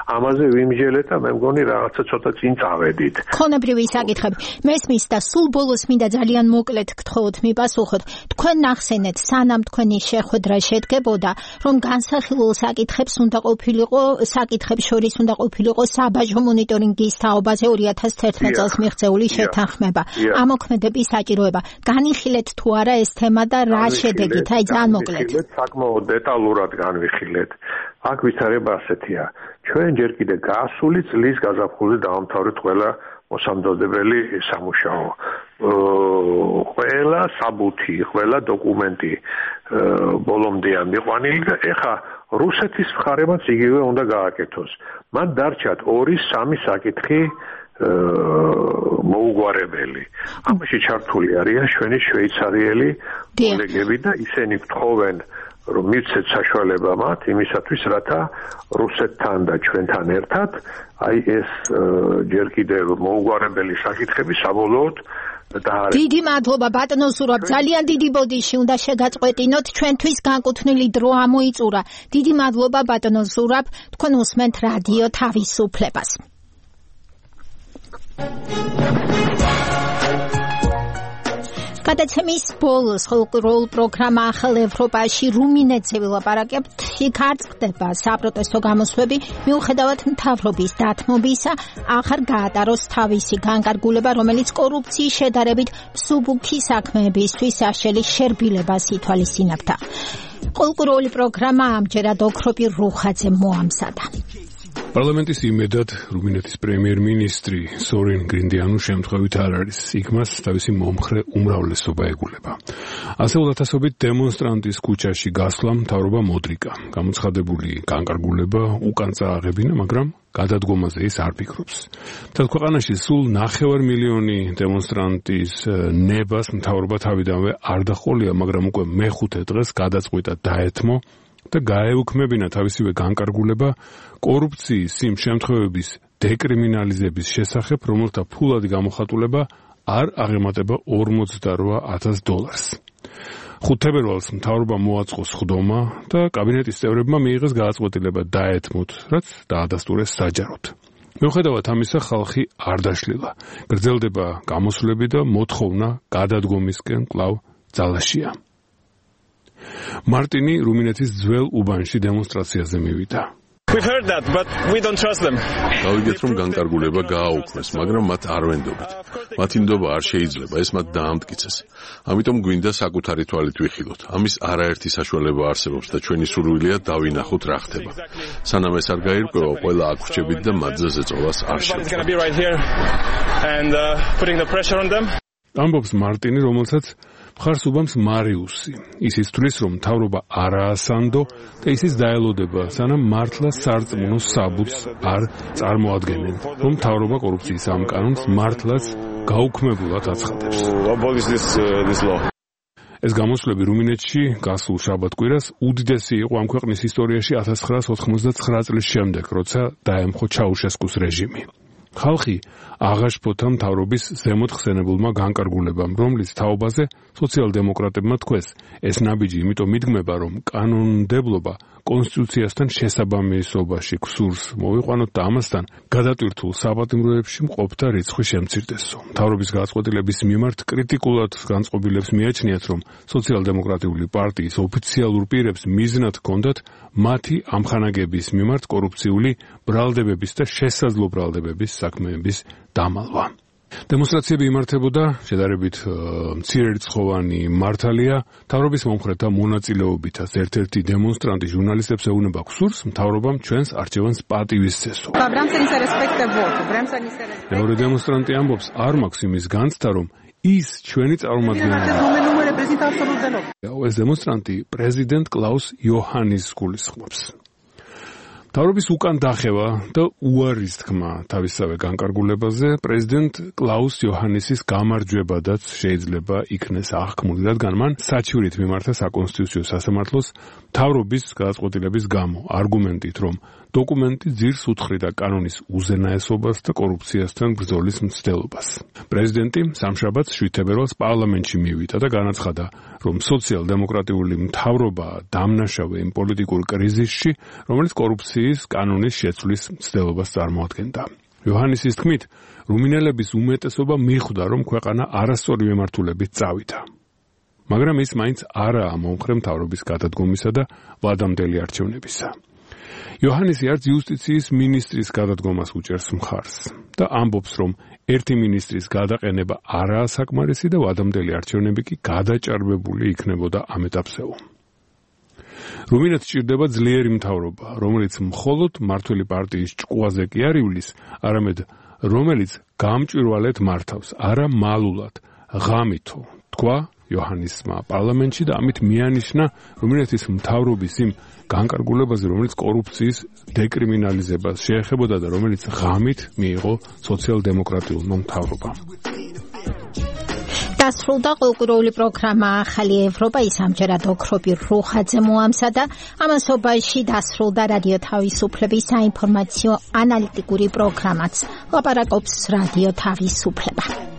ამაზე ვიმჯელეთ და მე მგონი რაღაცა ცოტა წინ წავედით.
ქონებრივი საკითხები. მესმის და სულ ბოლოს მინდა ძალიან მოკლედ გთხოვოთ მიპასუხოთ. თქვენ ნახსენეთ, სანამ თქვენი შეხვედრა შედგებოდა, რომ განსახილულ საკითხებს შორის უნდა ყოფილიყო საბაჟო მონიტორინგის თაობაზე 2011 წელს მიღწეული შეთანხმება. ამოქმედების საჭიროება. განიხილეთ თუ არა ეს თემა და რა შედეგით? აი ძალიან მოკლედ.
საკმაოდ დეტალურად განვიხილეთ. აქ ვითარება ასეთია. ჩვენ ჯერ კიდე გასული წლის გაზაფხულზე დავამთავრეთ ყველა მოსამზადებელი სამუშაო. ყველა საბუთი, ყველა დოკუმენტი ბოლომდეა მიყვანილი და ეხა რუსეთის მხარემაც იგივე უნდა გააკეთოს. მან დარჩათ 2-3 საკითხი მოუგვარებელი. ამაში ჩართული არიან ჩვენი შვეიცარიელი კოლეგები და ისინი გთხოვენ რომ მივცეთ საშუალება მათ იმისათვის, რათა რუსეთთან და ჩვენთან ერთად აი ეს ჯერ კიდევ მოუგვარებელი საკითხები საბოლოოდ
დიდი მადლობა ბატონო ზურაბ, ძალიან დიდი ბოდიში უნდა შეგაწყვეტინოთ, ჩვენთვის განკუთვნილი დრო ამოიწურა. დიდი მადლობა ბატონო ზურაბ, თქვენ უსმენთ რადიო თავისუფლებას. გადაცემის ბოლოს ხოლმე პროგრამა ახალ ევროპაში რუმინეთზე ვილაპარაკებთ. იქ არ წყდება საპროტესტო გამოსვლები, მიუხედავად მთავრობის დათმობისა, ახარ გაატაროს თავისი განკარგულება, რომელიც კორუფციის შედარებით მსუბუქი საქმეებისთვის საშელი შერბილებას ითვალისწინებდა. კულტურული პროგრამა ამჯერად ოქროპი რუხაძე მოამზადა.
პარლამენტის იმედად რუმინეთის პრემიერ-მინისტრი სორინ გრინდიანუ შემთხვევით არ არის. იქ მას თავისი მომხრე უმრავლესობა ეგულება. ასეულ ათასობით დემონსტრანტის ქუჩაში გასვლა მთავრობა მოდრიკა. გამოცხადებული განკარგულება უკან წააღებინა, მაგრამ გადადგომაზე ის არ ფიქრობს. მთელ ქვეყანაში სულ 9 მილიონი დემონსტრანტის ნებას მთავრობა თავიდანვე არ დახოლია, მაგრამ უკვე მეხუთე დღეს გადაწყვიტა დაეთმო და გაეუქმებინა თავისივე განკარგულება კორუფციის იმ შემთხვევების დეკრიმინალიზების შესახებ, რომელთა ფულადი გამოხატულება არ აღემატება $48,000. 5 თებერვალს მთავრობა მოაწყო სხდომა და კაბინეტის წევრებმა მიიღეს გადაწყვეტილება დაეთმოთ, რაც დაადასტურეს საჯაროდ. მიუხედავად ამისა, ხალხი არ დაშლილა. გრძელდება გამოსვლები და მოთხოვნა გადადგომისკენ კვლავ ძალაშია. მარტინი რუმინეთის ძველ უბანში დემონსტრაციაზე მივიდა.
გავიგეთ, რომ განკარგულება გააუქმეს, მაგრამ მათ არ ვენდობთ. მათი ნდობა არ შეიძლება, ეს მათ დაამტკიცეს. ამიტომ გვინდა საკუთარი თვალით ვიხილოთ. ამის არაერთი საშუალება არსებობს და ჩვენი სურვილია დავინახოთ რა ხდება. სანამ ეს არ გაირკვევა, ყველა აქ ვრჩებით და მათზე ზეწოლას არ
შევძლებთ. ამბობს მარტინი, რომელსაც მხარს უბამს მარიუსი. ის იცვლის, რომ მთავრობა არაასანდო და ისიც დაელოდება, სანამ მართლა სარწმუნო საბუთს არ წარმოადგენენ, რომ მთავრობა კორუფციის ამ კანონს მართლაც გაუქმებულად აცხადებს. ეს გამოსვლები რუმინეთში გასულ შაბათ-კვირას უდიდესი იყო ამ ქვეყნის ისტორიაში 1989 წლის შემდეგ, როცა დაემხო ჩაუშესკუს რეჟიმი. ხალხი აღაშფოთა მთავრობის ზემოთ ხსენებულმა განკარგულებამ, რომლის თაობაზე სოციალ-დემოკრატებმა თქვეს, ეს ნაბიჯი იმიტომ მიდგმება, რომ კანონმდებლობა კონსტიტუციასთან შესაბამისობაში გსურს მოვიყვანოთ და ამასთან გადატვირთულ საპატიმროებში მყოფთა რიცხვი შემცირდესო. მთავრობის გადაწყვეტილების მიმართ კრიტიკულად განწყობილებს მიაჩნიათ, რომ სოციალ-დემოკრატიული პარტიის ოფიციალურ პირებს მიზნად ჰქონდათ მათი ამხანაგების მიმართ კორუფციული ბრალდებების და შესაძლო ბრალდებების საქმეების დამალვა. დემონსტრაციები იმართებოდა შედარებით მცირერიცხოვანი მართალია მთავრობის მომხრეთა მონაწილეობითაც. ერთ-ერთი დემონსტრანტი ჟურნალისტებს ეუბნება გსურს მთავრობამ ჩვენს არჩევანს პატივისცესო. მეორე დემონსტრანტი ამბობს, არ მაქვს იმის განცდა, რომ ის ჩვენი წარმომადგენელია. ეს დემონსტრანტი პრეზიდენტ კლაუს იოჰანის გულისხმობს. მთავრობის უკან დახევა და უარის თქმა თავისსავე განკარგულებაზე პრეზიდენტ კლაუს იოჰანესის გამარჯვებადაც შეიძლება იქნეს აღქმული, რადგან მან საჩივრით მიმართა საკონსტიტუციო სასამართლოს მთავრობის გადაწყვეტილების გამო, არგუმენტით, რომ დოკუმენტი ძირს უთხრიდა კანონის უზენაესობას და კორუფციასთან ბრძოლის მცდელობას. პრეზიდენტი სამშაბათს 7 თებერვალს პარლამენტში მივიდა და განაცხადა, რომ სოციალ-დემოკრატიული მთავრობა დამნაშავე იმ პოლიტიკურ კრიზისში, რომელიც კორუფციის კანონის შეცვლის მცდელობას წარმოადგენდა. იოჰანისის თქმით, რუმინელების უმეტესობა მიხვდა, რომ ქვეყანა არასწორი მემართულებით წავიდა. მაგრამ ის მაინც არაა მომხრე მთავრობის გადადგომისა და ვადამდელი არჩევნებისა. იოჰანისი არც იუსტიციის მინისტრის გადადგომას უჭერს მხარს და ამბობს, რომ ერთი მინისტრის გადაყენება არაა საკმარისი და ვადამდელი არჩევნები კი გადაჭარბებული იქნებოდა ამ ეტაპზეო. რუმინეთს ჭირდება ძლიერი მთავრობა, რომელიც მხოლოდ მმართველი პარტიის ჭკუაზე კი არ ივლის, არამედ რომელიც გამჭვირვალედ მართავს, არა მალულად, ღამითო, თქვა იოჰანისმა პარლამენტში და ამით მიანიშნა რუმინეთის მთავრობის იმ განკარგულებაზე, რომელიც კორუფციის დეკრიმინალიზებას შეეხებოდა და რომელიც ღამით მიიღო სოციალ-დემოკრატიულმა მთავრობამ.
დასრულდა ყოლკვირეული პროგრამა ახალი ევროპა, ის ამჯერად ოქრობი რუხაძე მოამზადა. ამასობაში დასრულდა რადიო თავისუფლების საინფორმაციო ანალიტიკური პროგრამაც. ლაპარაკობს რადიო თავისუფლება.